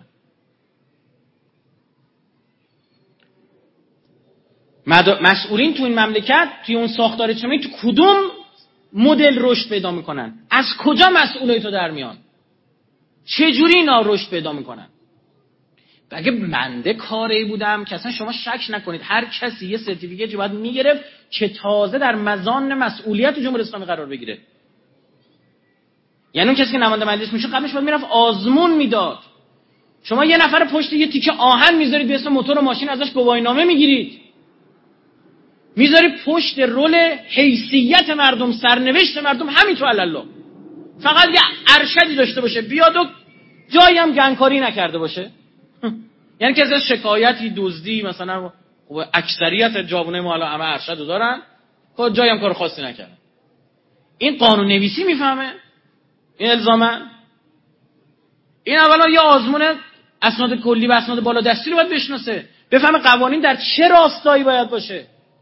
مسئولین تو این مملکت توی اون ساختار اجتماعی تو کدوم مدل رشد پیدا میکنن؟ از کجا مسئولای تو در میان؟ چه جوری اینا رشد پیدا میکنن؟ اگه بنده کاری بودم که اصلا شما شک نکنید هر کسی یه سرتیفیکتی باید میگرفت که تازه در مزان مسئولیت جمهوری اسلامی قرار بگیره. یعنی اون کسی که نماینده مجلس میشه قبلش باید میرفت آزمون میداد. شما یه نفر پشت یه تیکه آهن میذارید به اسم موتور و ماشین ازش گواهینامه میگیرید، میذارید پشت رول حیثیت مردم، سرنوشت مردم، همین تو الله. فقط یه ارشدی داشته باشه بیاد و جایی هم گنگکاری نکرده باشه. یعنی که از شکایتی دزدی مثلا اکثریت جوانای ما الان همه ارشدو دارن، خود جایی هم کار خاصی نکردن. این قانون نویسی میفهمه؟ این الزاما این اولا یه آزمون اسناد کلی و اسناد بالادستی رو باید بشناسه، بفهمه قوانین در چه راستایی باید باشه،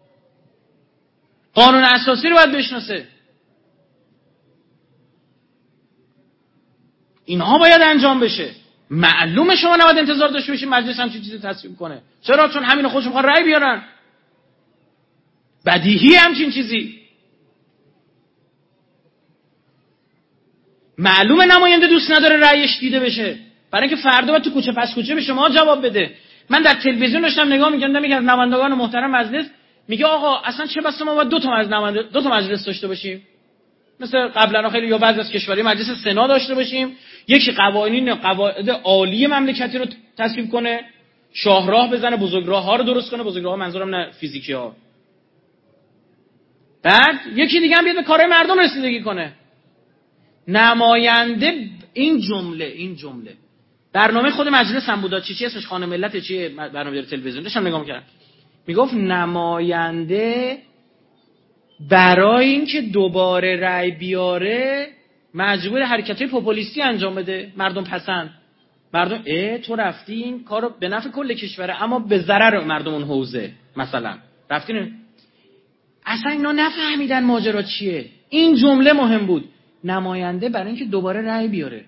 قانون اساسی رو باید بشناسه. اینها باید انجام بشه. معلومه شما نباید انتظار داشته باشید مجلس هم چیزی چیزی تصویب کنه. چرا؟ چون همین خودشون میخوان رأی بیارن. بدیهی همچین چیزی. معلومه نماینده دوست نداره رأیش دیده بشه، برای اینکه فردا باید تو کوچه پس کوچه به شما جواب بده. من در تلویزیون داشتم نگاه می‌کردم، میگه از نمایندگان محترم مجلس میگه آقا اصلا چه بسا ما باید دو تا از نماینده دو تا مجلس داشته باشیم، مثل قبلا خیلی یا بعضی از کشورهای مجلس سنا داشته باشیم، یکی قوانین قواعد عالی مملکتی رو تصویب کنه، شاهراه بزنه، بزرگراه‌ها رو درست کنه، بزرگراه‌ها منظورم نه فیزیکی‌ها، بعد یکی دیگه هم بیاد به کارهای مردم رسیدگی کنه. نماینده این جمله این جمله برنامه خود مجلس هم بود، چی چی اسمش خانه ملت چی برنامه داره تلویزیون داشتم نگاه می‌کردم، میگفت نماینده برای اینکه دوباره رأی بیاره مجبور حرکت‌های پوپولیستی انجام بده، مردم پسند. مردم اه تو رفتی این کارو به نفع کل کشوره اما به ضرر مردم اون حوزه مثلا رفتین. اصلا اینا نفهمیدن ماجرا چیه. این جمله مهم بود، نماینده برای اینکه دوباره رأی بیاره.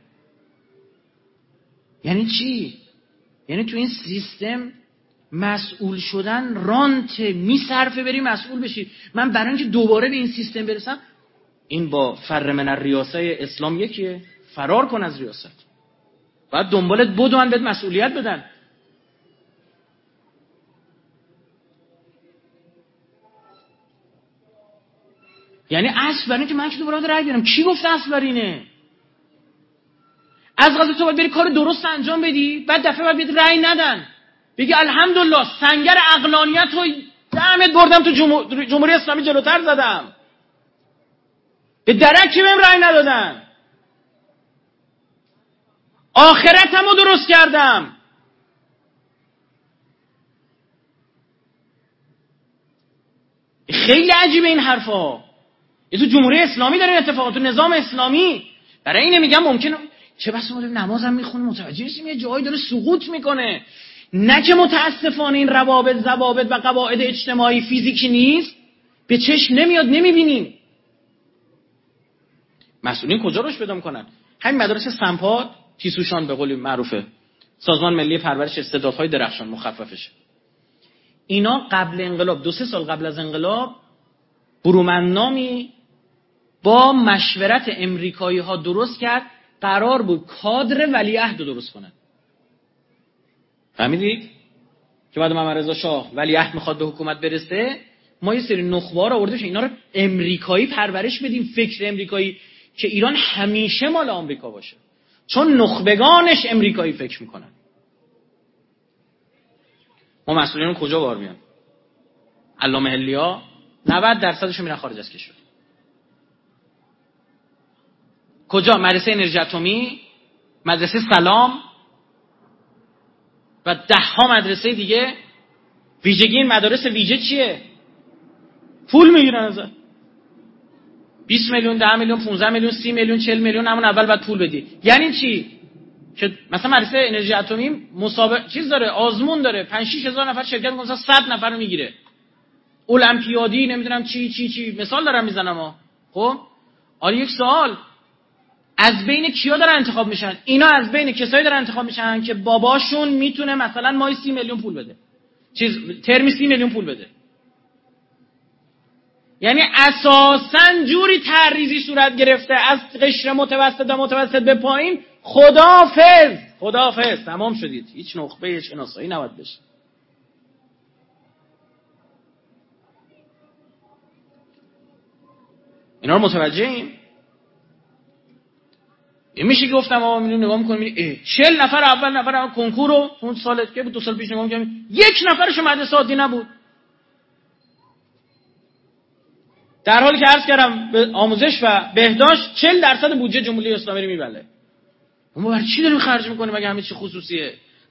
یعنی چی؟ یعنی تو این سیستم مسئول شدن رانت میصرفه بری مسئول بشی. من برای اینکه دوباره به این سیستم برسم، این با فر من الریاسه اسلام یکیه، فرار کن از ریاست، بعد دنبالت بدون بهت مسئولیت بدن. یعنی اصل برای اینکه من که دوباره رأی بیارم، کی گفته اصل بر اینه؟ از قضا تو باید بری کار درست انجام بدی، بعد دفعه بعد بهت رأی ندن، بگی الحمدلله سنگر عقلانیت رو دمت بردم تو جمهور... جمهوری اسلامی جلوتر زدم، به درکی بهم رأی ندادن، آخرتمو درست کردم. خیلی عجیبه این حرفا. یه تو جمهوری اسلامی داره اتفاقات، تو نظام اسلامی. برای اینه میگم ممکنه چه بسا ما نمازم میخونه متوجه نیستیم یه جایی داره سقوط میکنه. نه که متاسفانه این روابط ضوابط و قواعد اجتماعی فیزیکی نیست، به چشم نمیاد، نمیبینیم. مسئولین کجا روش پیدا میکنن؟ همین مدارس سمپاد، تیسوشان به قولی معروفه، سازمان ملی پرورش استعدادهای درخشان مخففشه. اینا قبل انقلاب، دو سه سال قبل از انقلاب، برومندنامی با مشورت امریکایی ها درست کرد، قرار بود کادر ولیعهد رو درست کنن. فهمیدید؟ که بعد محمد رضا شاه ولیعهد میخواد به حکومت برسه، ما یه سری نخبه رو آوردیم اینا رو امریکایی پرورش بدیم، فکر امریکایی، که ایران همیشه مال آمریکا باشه، چون نخبگانش امریکایی فکر میکنن. ما مسئولین کجا بار میان؟ علامه هلیا نود درصدشون میرن خارج از کشور. کجا؟ مدرسه انرژی اتمی، مدرسه سلام و ده ها مدرسه دیگه. ویژگی این مدارس ویژه چیه؟ پول میگیرن ازت. بیست میلیون، ده میلیون، پانزده میلیون، سی میلیون، چهل میلیون همون اول بعد پول بدی. یعنی چی؟ که مثلا مدرسه انرژی اتمی مسابقه چیز داره، آزمون داره، پنج شش هزار نفر شرکت میکنه، مثلا صد نفر رو میگیره. المپیادی نمیدونم چی چی چی مثال دارم میزنم ها. خب آره یک سوال، از بین کیا دارن انتخاب میشن؟ اینا از بین کسایی دارن انتخاب میشن که باباشون میتونه مثلا ماهی سی میلیون پول بده، چیز ترمی سی میلیون پول بده. یعنی اساساً جوری تعریضی صورت گرفته از قشر متوسط و متوسط به پایین، خداحافظ خداحافظ تمام شدید، هیچ نخبه شناسایی نباید بشه. اینا رو متوجهیم؟ این میشه که گفتم آقا میریم نگاه میکنیم ای چهل نفر اول نفر اول کنکور رو اون سال که بود دو سال پیش نگاه میکنیم یک نفرش مدرسه عادی نبود، در حالی که عرض کردم به آموزش و بهداشت چهل درصد بودجه جمهوری اسلامی رو میبله. ما برای چی داریم خرج میکنیم مگه همه چی خصوصیه؟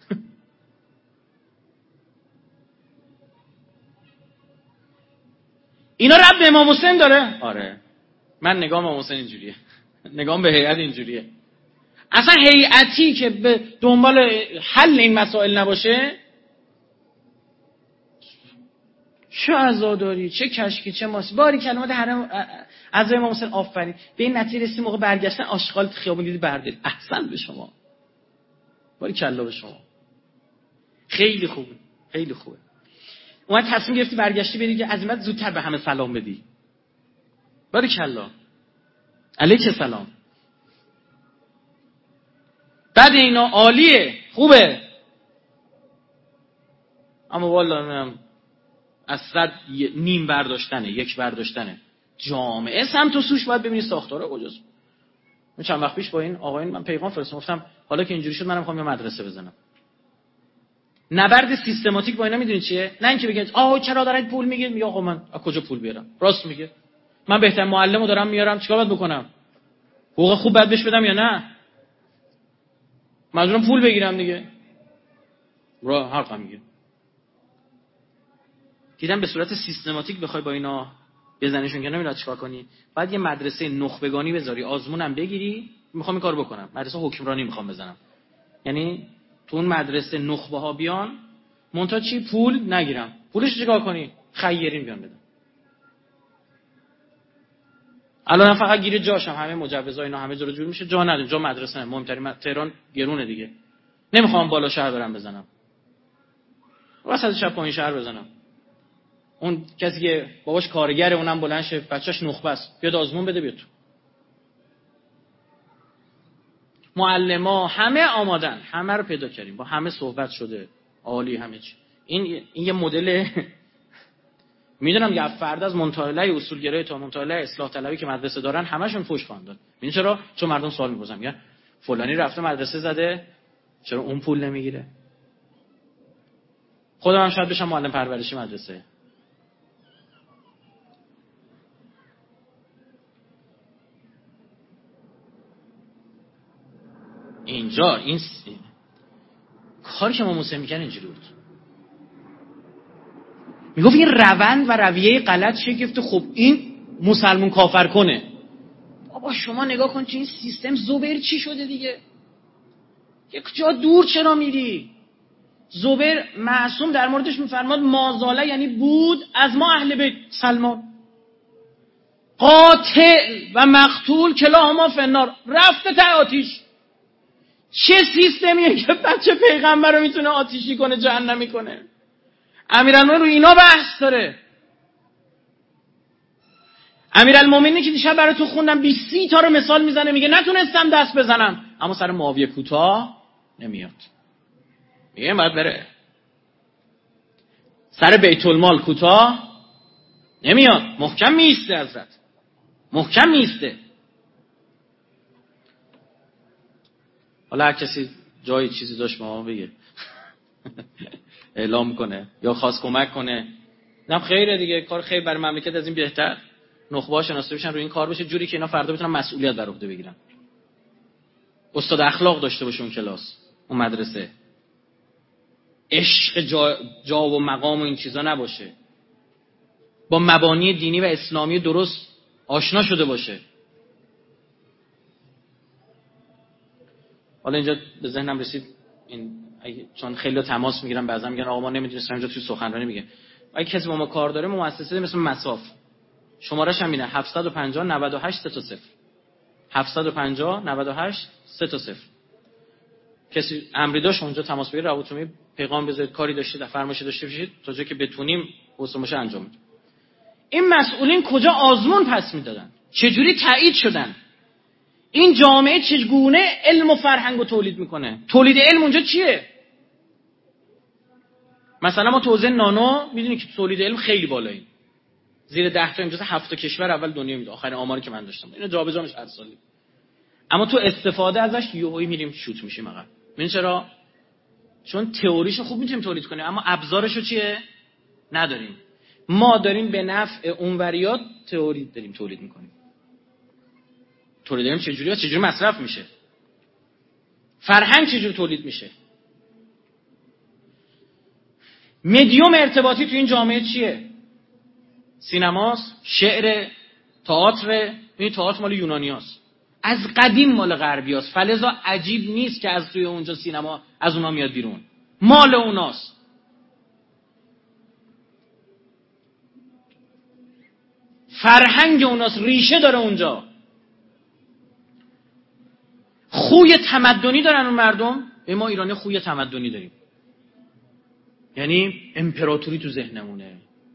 اینا رب به امام حسین داره؟ آره. من نگام امام حسین اینجوریه. نگام به هیئت اینجوریه. اصلا هیئتی که به دنبال حل این مسائل نباشه، چه عزاداری، چه کشکی، چه ماسی، باری کلمات حرم از امام حسین آفرین. به این نتیجه رسید موقع برگشتن آشغال خیابون دیدی بردارید. احسن به شما، باری کلا به شما، خیلی خوبه خیلی خوبه. اومد تصمیم گرفتی برگشتی بدی که عزیمت زودتر به همه سلام بدی، باری کلا علیک سلام. بعد اینا عالیه خوبه، اما والله از صد نیم برداشتنه، یک برداشتنه. جامعه سمت و سوش باید ببینی ساختاره کجاست. من چند وقت پیش با این آقایون من پیغام فرستادم، گفتم حالا که اینجوری شد منم میخوام یه مدرسه بزنم. نبرد سیستماتیک با اینا میدونید چیه؟ نه اینکه بگید آها چرا دارید پول میگید، میگه آقا من از کجا پول بیارم؟ راست میگه، من بهترین معلمو دارم میارم، چیکار باید بکنم؟ حقوق خوب باید بهش بدم یا نه؟ مجبورم پول بگیرم دیگه. را حقا میگه. دیدم به صورت سیستماتیک بخوای با اینا بزنیشون که نمیدونی چیکار کنی، بعد یه مدرسه نخبگانی بذاری، آزمونم بگیری. میخوام این کارو بکنم، مدرسه حکمرانی میخوام بزنم، یعنی تو اون مدرسه نخبه ها بیان، مونتا چی پول نگیرم، پولش چیکار کنی؟ خیرین بیان بدن. الان فقط گیر جاشم، همه مجوزا اینا همه جا رو جور میشه، جا نداریم، جا مدرسه نه، مهمترین تهران گرونه دیگه. نمیخوام بالا شهر برم بزنم، وسط شب پایین شهر بزنم. اون کسی که باباش کارگره اونم بلند شه بچه‌ش نخبه است بیاد آزمون بده بیاد. معلما همه آمادن، همه رو پیدا کردیم، با همه صحبت شده، عالی همه چی. این این یه مدل میدونم که فرد از منطقه اصولگرایی تا منطقه اصلاح طلبی که مدرسه دارن همشون فوش خواهند داد. ببین چرا؟ چون مردم سوال می‌پرسن، میگن فلانی رفته مدرسه زده چرا اون پول نمیگیره؟ خودم هم شاید بشم معلم پرورشی مدرسه. اینجا این کاری که ما موسی میکنن اینجوری بود، میگفت این روند و رویه غلط چه گفته، خب این مسلمون کافر کنه. بابا شما نگاه کن چه این سیستم زبر چی شده دیگه، یک جا دور چرا میری؟ زبر معصوم در موردش میفرماد مازاله یعنی بود از ما اهل بیت سلمان، قاتل و مقتول کلاهما فی النار، رفته تا آتیش. چه سیستمیه که بچه پیغمبر رو میتونه آتیشی کنه جهنمی کنه؟ امیرالمومنین رو اینا بحث داره. امیرالمومنینی که دیشب براتون خوندم بیست تا رو مثال میزنه، میگه نتونستم دست بزنم، اما سر معاویه کوتاه نمیاد، میگه باید بره. سر بیت المال کوتاه نمیاد، محکم میسته، حضرت محکم میسته. حالا هر کسی جای چیزی داشت ما بگه. اعلام کنه یا خواست کمک کنه. نه خیره دیگه، کار خیر برای مملکت از این بهتر. نخبه‌ها شناسته بشن روی این کار بشه جوری که اینا فردا بتونن مسئولیت بر عهده بگیرن. استاد اخلاق داشته باشه اون کلاس، اون مدرسه. عشق جا, جا و مقام و این چیزا نباشه. با مبانی دینی و اسلامی درست آشنا شده باشه. حالا اینجا به ذهنم رسید این چون خیلی تماس میگیرن بعضا میگن آقا ما نمیدونستیم اینجا توی سخنرانی میگه. اگه کسی با ما کار داره مؤسسه مثل مساف شماره‌اش هم اینه هفت پنج صفر نه هشت سه تا صفر هفت پنج صفر نه هشت سه تا صفر. کسی امری داشت اونجا تماس بگیره، رابطه‌ای پیغام بذارید، کاری داشتید، فرمایشی داشته باشید تا جایی که بتونیم وسمش انجام بدیم. این مسئولین کجا آزمون پس میدادن؟ چه جوری تایید شدن؟ این جامعه چگونه علم و فرهنگ رو تولید میکنه؟ تولید علم اونجا چیه؟ مثلا ما تو حوزه نانو میدونی که تولید علم خیلی بالاییم، زیر ده تا امروز هفت تا کشور اول دنیا میده، آخرین آماری که من داشتم اینو جابجا میشه هر سالی. اما تو استفاده ازش یهویی میریم شوت میشیم عقب. ببین چرا؟ چون تئوریشو خوب میتونیم تولید کنیم اما ابزارشو چیه؟ نداریم. ما داریم به نفع اونوریات تئوری داریم تولید میکنیم. تولید علم چجوریه؟ چجوری مصرف میشه؟ فرهنگ چجوری تولید میشه؟ مدیوم ارتباطی تو این جامعه چیه؟ سینماست، شعر، تئاتر. این تئاتر مال یونانیاست، از قدیم مال غربیاست، فلذا عجیب نیست که از توی اونجا سینما از اونا میاد بیرون، مال اوناست. فرهنگ اوناست، ریشه داره اونجا. خوی تمدنی دارن اون مردم. ما ایرانی خوی تمدنی داریم، یعنی امپراتوری تو ذهنمونه،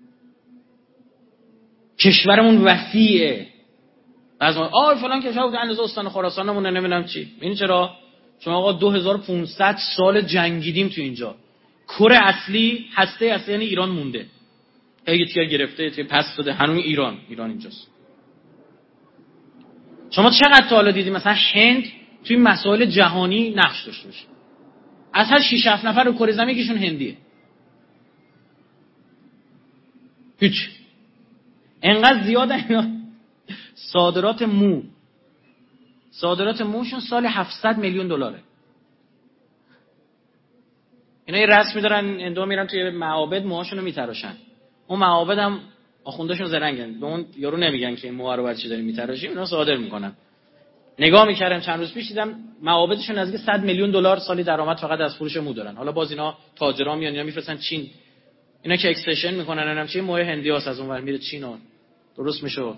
کشورمون وسیعه. بعضی ما آ فلان کشور بود اندازه استان خراسانمون نمیدونم چی. این چرا؟ چون آقا دو هزار و پانصد سال جنگیدیم تو اینجا. کره اصلی، هسته اصلی یعنی ایران مونده. اگه تیر گرفته تیر پس داده هنوز ایران ایران اینجاست. شما چقدر تا حالا دیدید مثلا هند توی مسائل جهانی نقش داشته باشه؟ اصلا شش هفت نفر رو کره زمین یکیشون هندیه. هیچ. انقدر زیاده اینا. صادرات مو صادرات موشون سال هفتصد میلیون دلاره. اینا یه رسمی دارن اندو میرن توی معابد موهاشون رو میتراشن. اون معابد هم آخونداشون زرنگن، به اون یارو نمیگن که این موها رو برای چی داریم میتراشیم، اینا صادر میکنن. نگاه میکردم چند روز پیش دیدم معابدشون نزدیک صد میلیون دلار سالی درآمد فقط از فروش مو دارن. حالا باز اینا تاجرا میان اینا میفرستن چین، اینا که اکستنشن میکنن انم چی موه هندی هاست از اون ور میره چین و درست میشه.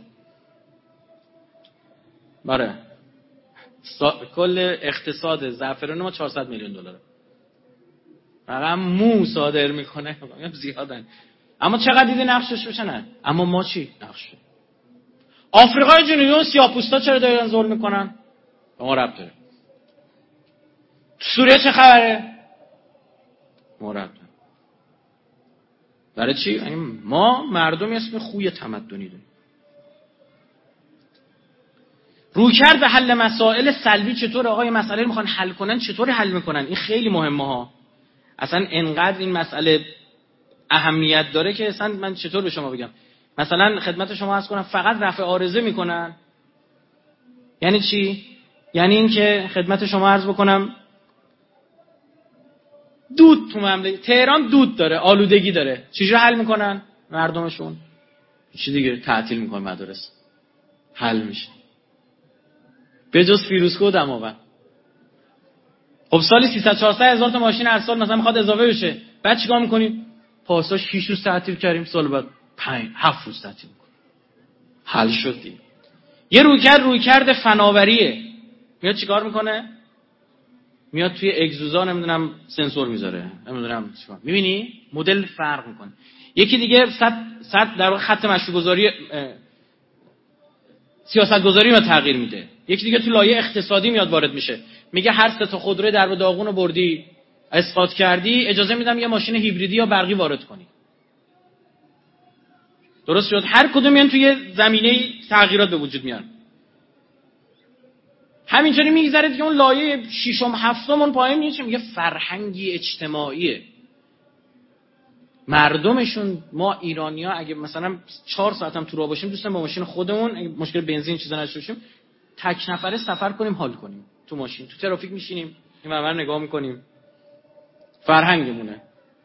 بله سا... کل اقتصاد زعفران ما چهارصد میلیون دلاره، فقط مو صادر میکنه. میگم زیادن. اما چقدر دیدی نقشش بشه؟ نه. اما ما چی نقش؟ آفریقای جنوبی و سیاه‌پوستا چرا دارن ظلم میکنن؟ به ما ربط داره. سوریه چه خبره؟ ما ربط داره. برای چی؟ یعنی ما مردمی اسم خوی تمدنی داریم. رویکرد به حل مسائل سلبی چطور؟ آقا این مسئله رو میخوان حل کنن چطوری حل میکنن؟ این خیلی مهمه ها. اصلا انقدر این مسئله اهمیت داره که اصلا من چطور به شما بگم. مثلا خدمت شما عرض کنم فقط رفع عارضه میکنن. یعنی چی؟ یعنی این که خدمت شما عرض بکنم دود تو مملکت تهران دود داره، آلودگی داره، چجوری حل میکنن مردمشون؟ چی دیگه تعطیل میکنن مدارس، حل میشه. به جز فیروزکو و دماوند. خب سالی سیصد چهارصد هزار تا ماشین هر سال مثلا میخواد اضافه بشه، بعد چیکار میکنیم؟ پاساژ شش روز تعطیل کردیم، سال بعد پنج هفت روز تعطیل میکنیم. حل شد دیگه. یه رویکرد رویکرد فناوریه. میاد چیکار میکنه؟ میاد توی اگزوزا نمیدونم سنسور میذاره، نمیدونم چیکار. میبینی مدل فرق میکنه. یکی دیگه صد صد در خط مشروع گذاری سیاست گذاری رو تغییر میده. یکی دیگه تو لایه اقتصادی میاد وارد میشه، میگه هر سه تا خودروی در و داغون رو بردی اسقاط کردی اجازه میدم یه ماشین هیبریدی یا برقی وارد کنی. درست شد؟ هر کدوم میان توی زمینه تغییرات به وجود میان. همینطوری میگذره دیگه. اون لایه ششم هفتم اون پایین میشه، میگه فرهنگی اجتماعیه. مردمشون، ما ایرانی‌ها اگه مثلا چهار ساعت هم تو راه باشیم دوستان با ماشین خودمون، اگه مشکل بنزین چیزا نداشته باشیم تک نفره سفر کنیم حال کنیم تو ماشین، تو ترافیک میشینیم این منور نگاه میکنیم، فرهنگمونه.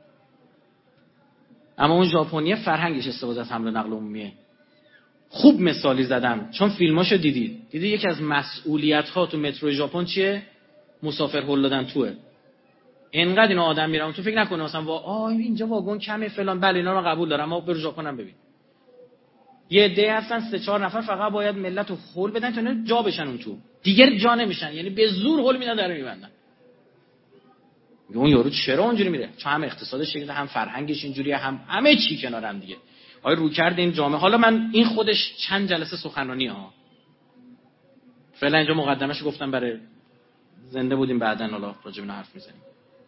اما اون ژاپنی فرهنگش استفاده از حمل و نقل عمومیه. خوب مثالی زدم چون فیلماشو دیدید، دیدید یکی از مسئولیت‌ها تو مترو ژاپن چیه؟ مسافر هول دادن توه. اینقدر اینا آدم میرن تو فکر نکنه مثلا وا آ اینجا واگن کمه فلان، بله اینا رو قبول دارم، اما برو ژاپن هم ببین یه عده هستن سه چهار نفر فقط باید ملت رو هول بدن تا اینا جا بشن اون تو، دیگه جا نمیشن، یعنی به زور هول میدن در میبندن. اون یارو چرا اونجوری میره؟ چون هم اقتصادش شکل، هم فرهنگش اینجوریه، هم همه چی کنار هم دیگه. آیا رو کرده این جامعه، حالا من این خودش چند جلسه سخنرانی ها فعلا اینجا مقدمه‌اش گفتم برای زنده بودیم بعداً حالا راجع به اینا حرف میزنیم.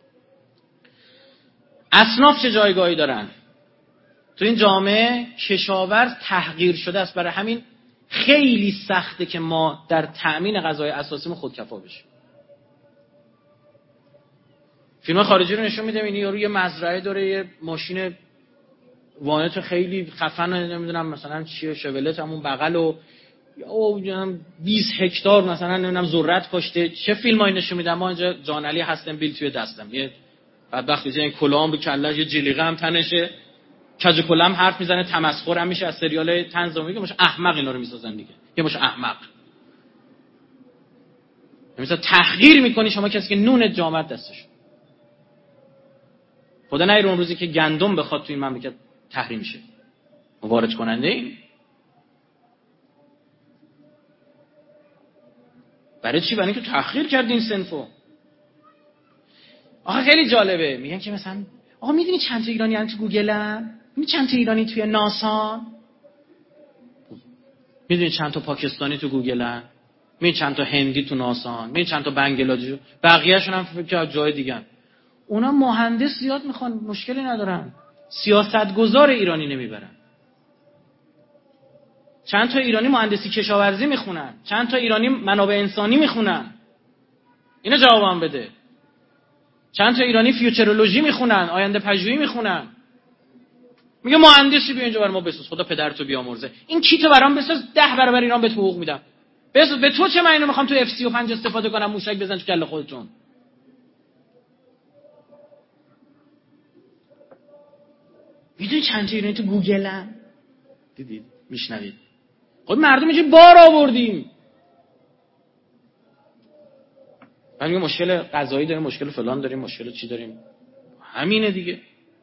اصناف چه جایگاهی دارن تو این جامعه؟ کشاورز تحقیر شده است، برای همین خیلی سخته که ما در تأمین غذای اساسیمون خودکفا بشیم. فیلم خارجی رو نشون میده این یارو یه مزرعه داره، یه ماشین وانت خیلی خفن نمیدونم مثلا چیه شولت همون بغل و یا بیست هکتار مثلا نمیدونم ذرت کاشته. چه فیلمایی نشون میدن؟ ما اینجا جان علی هستم بیل توی دستم، یه بدبخت این کلام رو کلاش، یه جلیقه هم تنشه، کج کلم حرف میزنه، تمسخر هم میشه از سریال طنز میگه. مش احمق اینا رو میسازن دیگه، یه مش احمق. مثلا تحقیر میکنی شما کسی که نون جامعه دستش. خدا نگیر اون روزی که گندم بخواد تو این مملکت تحریم شه، وارد کننده این. برای چی؟ برای اینکه تحقیر کردین صنفو. آخه خیلی جالبه میگن که مثلا آقا میدونی چند تا ایرانی الان تو گوگلن؟ میدونی چند تا ایرانی توی ناسا؟ میدونی چند تا پاکستانی تو گوگلن؟ میدونی چند تا هندی تو ناسا؟ میدونی چند تا بنگلادشی؟ بقیه‌شون هم فکر کنم جای دیگه. اونا مهندس زیاد میخوان، مشکلی ندارن، سیاستگزار ایرانی نمیبرن. چند تا ایرانی مهندسی کشاورزی میخونن، چند تا ایرانی منابع انسانی میخونن، اینا جوابم بده. چند تا ایرانی فیوچرولوژی میخونن، آینده پژوهی میخونن. میگه مهندسی بیا اینجا بر ما بساز، خدا پدرتو بیامرزه، این کیتو برام بساز، ده برابر ایران بهت حقوق میدم. بساز. به تو چه؟ من اینو میخوام تو اف سی و پنج استفاده کنم، موشک بزن تو کله خودتون. میدونی چند تا ایرانی تو گوگلن؟ دیدید؟ میشنوید؟ خود مردم اینجا بار آوردیم. من میگم مشکل غذایی داریم، مشکل فلان داریم، مشکل چی داریم، همینه دیگه.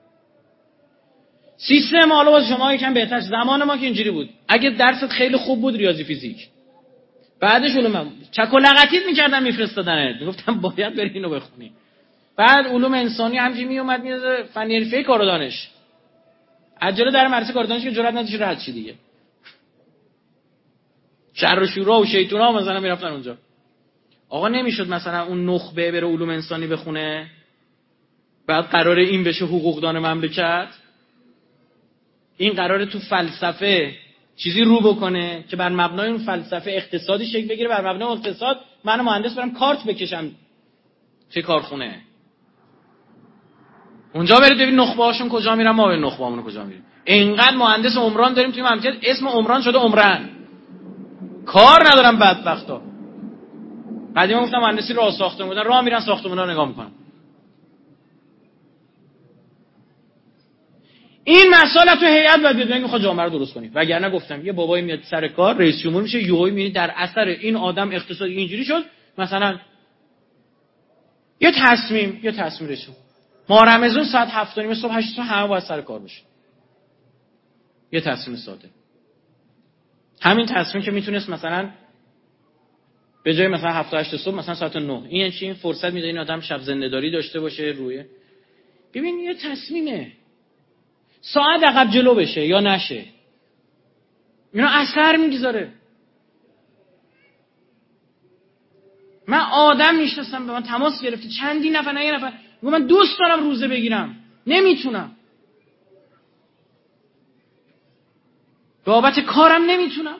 سیستم حالا باز شما یکم بهتر. زمان ما که اینجوری بود، اگه درست خیلی خوب بود ریاضی فیزیک، بعدش علوم چک و لغتیت میکردن میفرستادنت، میگفتم باید بری اینو بخونی. بعد علوم انسانی همینجوری میومد میاد فنی حرفه‌ای کار و دانش، عجله در مدرسه کار و دانش که جرئت نداشت رد چی دیگه. شر و شورا و شیطونا مثلا میرفتن اونجا. آقا نمیشد مثلا اون نخبه بره علوم انسانی بخونه، بعد قراره این بشه حقوقدان مملکت، این قراره تو فلسفه چیزی رو بکنه که بر مبنای اون فلسفه اقتصادی شکل بگیره، بر مبنای اقتصاد من مهندس برم کارت بکشم چه کارخونه. اونجا برید ببین نخبه هاشون کجا میرن، ما به نخبه هامون کجا میریم. اینقدر مهندس عمران داریم توی مملکت، اسم عمران شده عمران، کار ندارم بدبختا. قدیما گفتم مهندسی راه ساختمون بودن، راه میرن ساختمونا رو نگاه میکنن. این مسائل تو هیئت باید بیاد میخواد جامعه رو درست کنی، وگرنه گفتم یه بابایی میاد سر کار رئیس جمهور میشه، یهو میبینی در اثر این آدم اقتصاد اینجوری شد. مثلا یه تصمیم یه تصمیم رسون ما رمضان ساعت هفت و نیم صبح هشت صبح همه باید سر کار باشه. یه تصمیم ساده. همین تصمیم که میتونست مثلا به جای مثلا هفت تا هشت صبح مثلا ساعت نه، این یعنی چی؟ این فرصت میده این آدم شب زنده‌داری داشته باشه روی. ببین یه تصمیمه، ساعت عقب جلو بشه یا نشه، اینا اثر میگذاره. من آدم میشناسم به من تماس گرفته چندین نفر، نه یه نفر، میگم من دوست دارم روزه بگیرم نمیتونم، بابت کارم نمیتونم.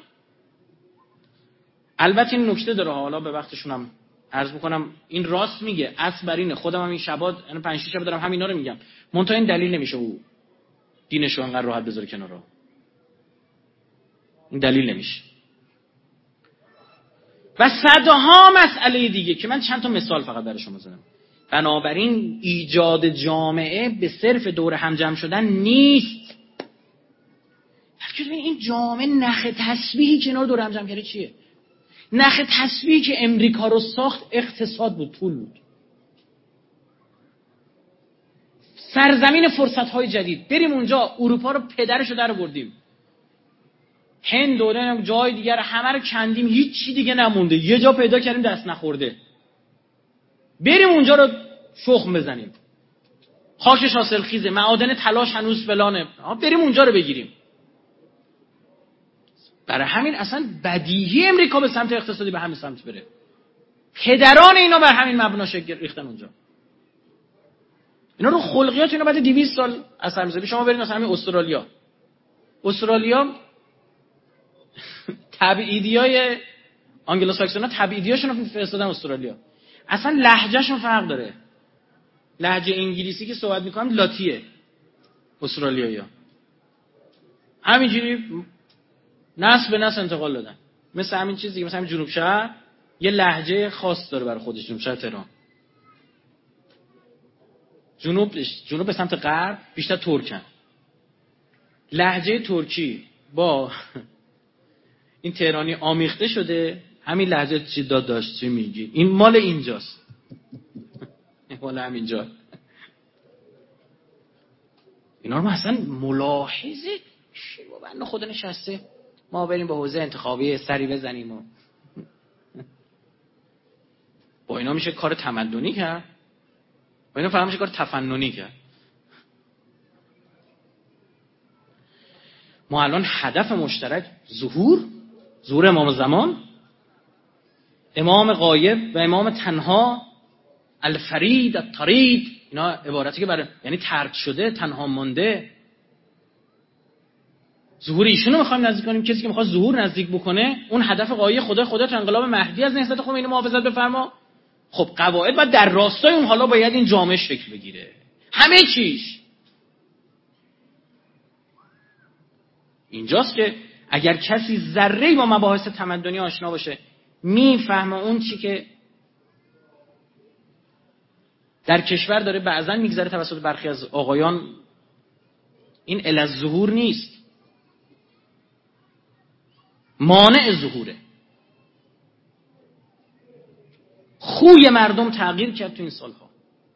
البته این نکته داره، حالا به وقتشونم عرض میکنم این راست میگه، اصل بر اینه. خودم هم این شبات یعنی پنج شش شب دارم همینا رو میگم، منتها این دلیل نمیشه او دینشو انقدر راحت بذاره کنارا. این دلیل نمیشه. و صدها مسئله دیگه که من چند تا مثال فقط برای شما زدم. بنابراین ایجاد جامعه به صرف دور هم جمع شدن نیست. بلکه ببین این جامعه نخ تسبیحی که اینا رو دور هم جمع کرده چیه؟ نخ تسبیحی که امریکا رو ساخت اقتصاد بود، پول بود. سرزمین فرصت‌های جدید. بریم اونجا اروپا رو پدرشو در بردیم. هند و جای دیگر همه رو کندیم، هیچ چی دیگه نمونده. یه جا پیدا کردیم دست نخورده. بریم اونجا رو شخم بزنیم. خاکش حاصلخیزه، معادن طلاش هنوز فلانه. بریم اونجا رو بگیریم. برای همین اصلا بدیهی امریکا به سمت اقتصادی به همین سمت بره. پدران اینا بر همین مبنا شکل ریختن اونجا. اینا رو خلقیات اینا بعد دویست سال اثر میذاره. شما برید مثلا همین استرالیا. استرالیا تبعیدیای آنگلو ساکسونا تبعیدیاشون رو فرستادن استرالیا. اصلا لهجهشون فرق داره. لهجه انگلیسی که صحبت میکنن لاتیه استرالیایی‌ها. همینجوری نسل به نسل انتقال دادن. مثل همین چیزی مثلا همین جنوب شهر یه لهجه خاص داره برای خودش. جنوب شهر تهران، جنوبش جنوب به سمت غرب بیشتر ترکن. لهجه ترکی با این تهرانی آمیخته شده. همین لهجه چی داداش چی میگی، این مال اینجاست. مال همینجا. اینا رو مثلا ملاحظه چی بابا خدا نشسته ما بریم به حوزه انتخابی سری بزنیم و با اینا میشه کار تمدنی کرد، با اینا فقط میشه کار تفننی کرد. ما الان هدف مشترک ظهور ظهور امام زمان، امام غایب و امام تنها، الفرید الطرید، اینا عبارتی که برای یعنی ترک شده، تنها مانده. ظهور ایشونو میخوایم نزدیک کنیم. کسی که میخواد ظهور نزدیک بکنه اون هدف غایه خدا خدا تو انقلاب مهدی از نهضت خمینی محافظت بفرما. خب قواعد بعد در راستای اون حالا باید این جامعه شکل بگیره. همه چیش اینجاست که اگر کسی ذره‌ای با مباحث تمدنی آشنا باشه میفهمه اون چی که در کشور داره بعضا میگذره توسط برخی از آقایان این علت ظهور نیست، مانع ظهوره. خوی مردم تغییر کرد تو این سالها.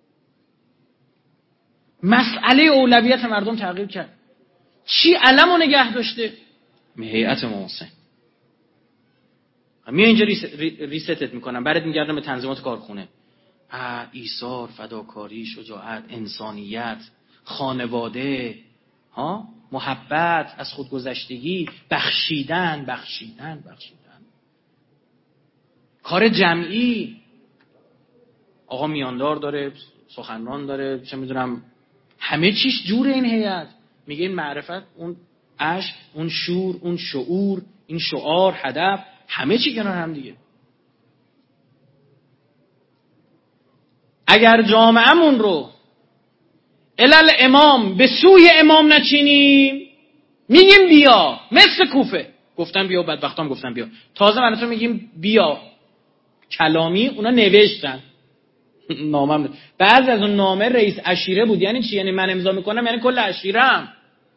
مسئله اولویت مردم تغییر کرد. چی علمو نگه داشته؟ هیئت امام حسین. میای اینجا ریستت میکنم، برات میگردم به تنظیمات کارخونه. ایثار، فداکاری، شجاعت، انسانیت، خانواده، ها، محبت، از خودگذشتگی، بخشیدن، بخشیدن، بخشیدن. کار جمعی. آقا میاندار داره، سخنران داره، چه میدونم، همه چیش جور این هیئت. میگه این معرفت، اون عشق، اون شور، اون شعور، این شعار، هدف، همه چی کنار هم دیگه. اگر جامعه‌مون رو علل امام به سوی امام نچینیم، میگیم بیا، مثل کوفه گفتن بیا و بدبختام گفتن بیا. تازه من تو میگیم بیا کلامی، اونا نوشتن نامه. بعضی از اون نامه رئیس عشیره بود. یعنی چی؟ یعنی من امضا میکنم یعنی کل عشیره‌ام.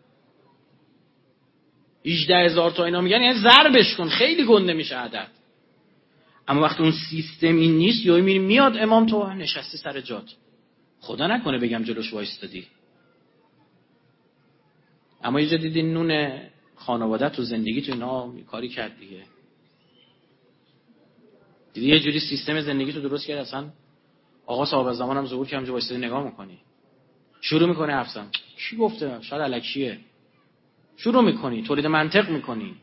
هجده هزار تا اینا میگن یعنی ضربش کن، خیلی گنده میشه عدد. اما وقتی اون سیستم این نیست، یا میریم میاد امام تو نشستی سر جات، خدا نکنه بگم جلوش وایستادی، اما یه جا دیدی نون خانواده تو زندگی تو اینا کاری کرد دیگه، دیدی یه جوری سیستم زندگی تو درست کرد اصلا آقا صاحب زمان هم ظهور که همجا وایستادی نگاه میکنی، شروع میکنه حفظم چی گفته شاید الکیه، شروع میکنی تولید منطق میکنی.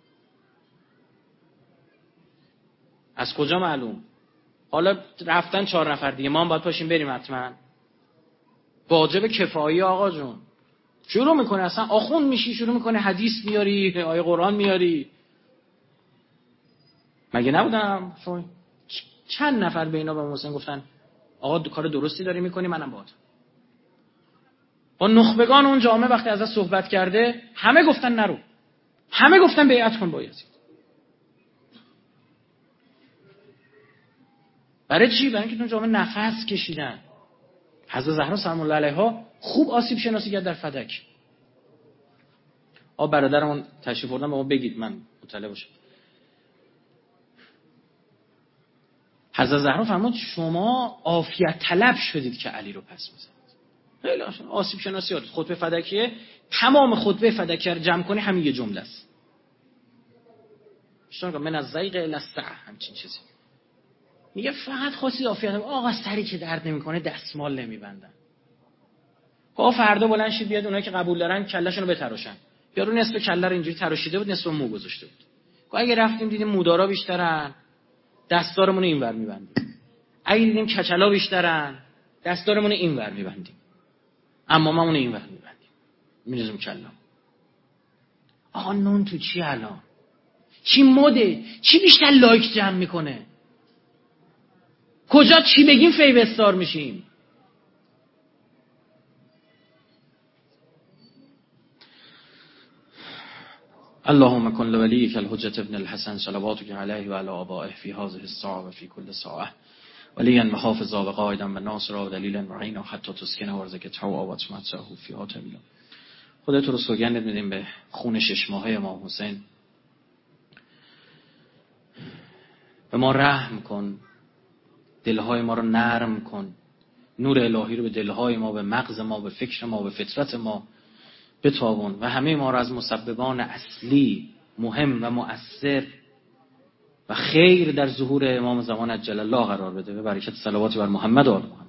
از کجا معلوم؟ حالا رفتن چهار نفر دیگه، ما هم باید پاشیم بریم حتما. واجب کفایی آقا جون. شروع میکنه اصلا آخوند میشی، شروع میکنه حدیث میاری، آیه قرآن میاری. مگه نبودم چند نفر به اینا به حسین گفتن آقا کار درستی داری میکنی، منم باهات. با نخبگان اون جامعه وقتی ازش صحبت کرده همه گفتن نرو، همه گفتن بیعت کن با یزید. برای چی؟ برای اینکه تو جامعه نفس کشیدن. حضرت زهرا سلام الله علیها خوب آسیب شناسی کرد در فدک. آ برادرمون تشریف بردن به ما بگید من مطلع باشم. حضرت زهرا فرمود شما عافیت طلب شدید که علی رو پس میزنید. خیلی آسیب شناسی ها خطبه فدکیه، تمام خطبه فدکیه رو جمع کنی همین یه جمله است. شما من از ضیق الی السعه همچین چیزی. میگه فقط خواستید عافیت، آقا سری که درد نمیکنه دستمال نمیبندن. آقا فردا بلند شید بیاد اونایی که قبول دارن کلهشون رو بتراشن. یارو نصف کله رو اینجوری تراشیده بود، نصف مو گذاشته بود. اگه رفتیم دیدیم مودارا بیشترن، دستارمون رو اینور میبندیم. اگه دیدیم کچلا بیشترن، دستارمون رو اینور میبندیم. عماممون رو اینور میبندیم. میریزیم کلا. آقا نون تو چی الان؟ چی مده؟ چی بیشتر لایک جمع میکنه؟ کجا چی بگیم فیو استار میشیم؟ اللهم کن لولیک الحجة ابن الحسن صلواتک علیه و علی آبائه فی هذه الساعة و فی کل ساعة ولیا و حافظا و قائدا و ناصرا و دلیلا و عینا حتی تسکنه ورزک توا و تمتعه فیها طویلا. خدا تو رو سوگند میدیم به خون شش ماهه امام حسین. به ما رحم کن، دلهای ما رو نرم کن، نور الهی رو به دلهای ما، به مغز ما، به فکر ما، به فطرت ما بتابون و همه ما رو از مسببان اصلی مهم و مؤثر و خیر در ظهور امام زمان عجل الله قرار بده. به برکت صلواتی بر محمد و آل محمد.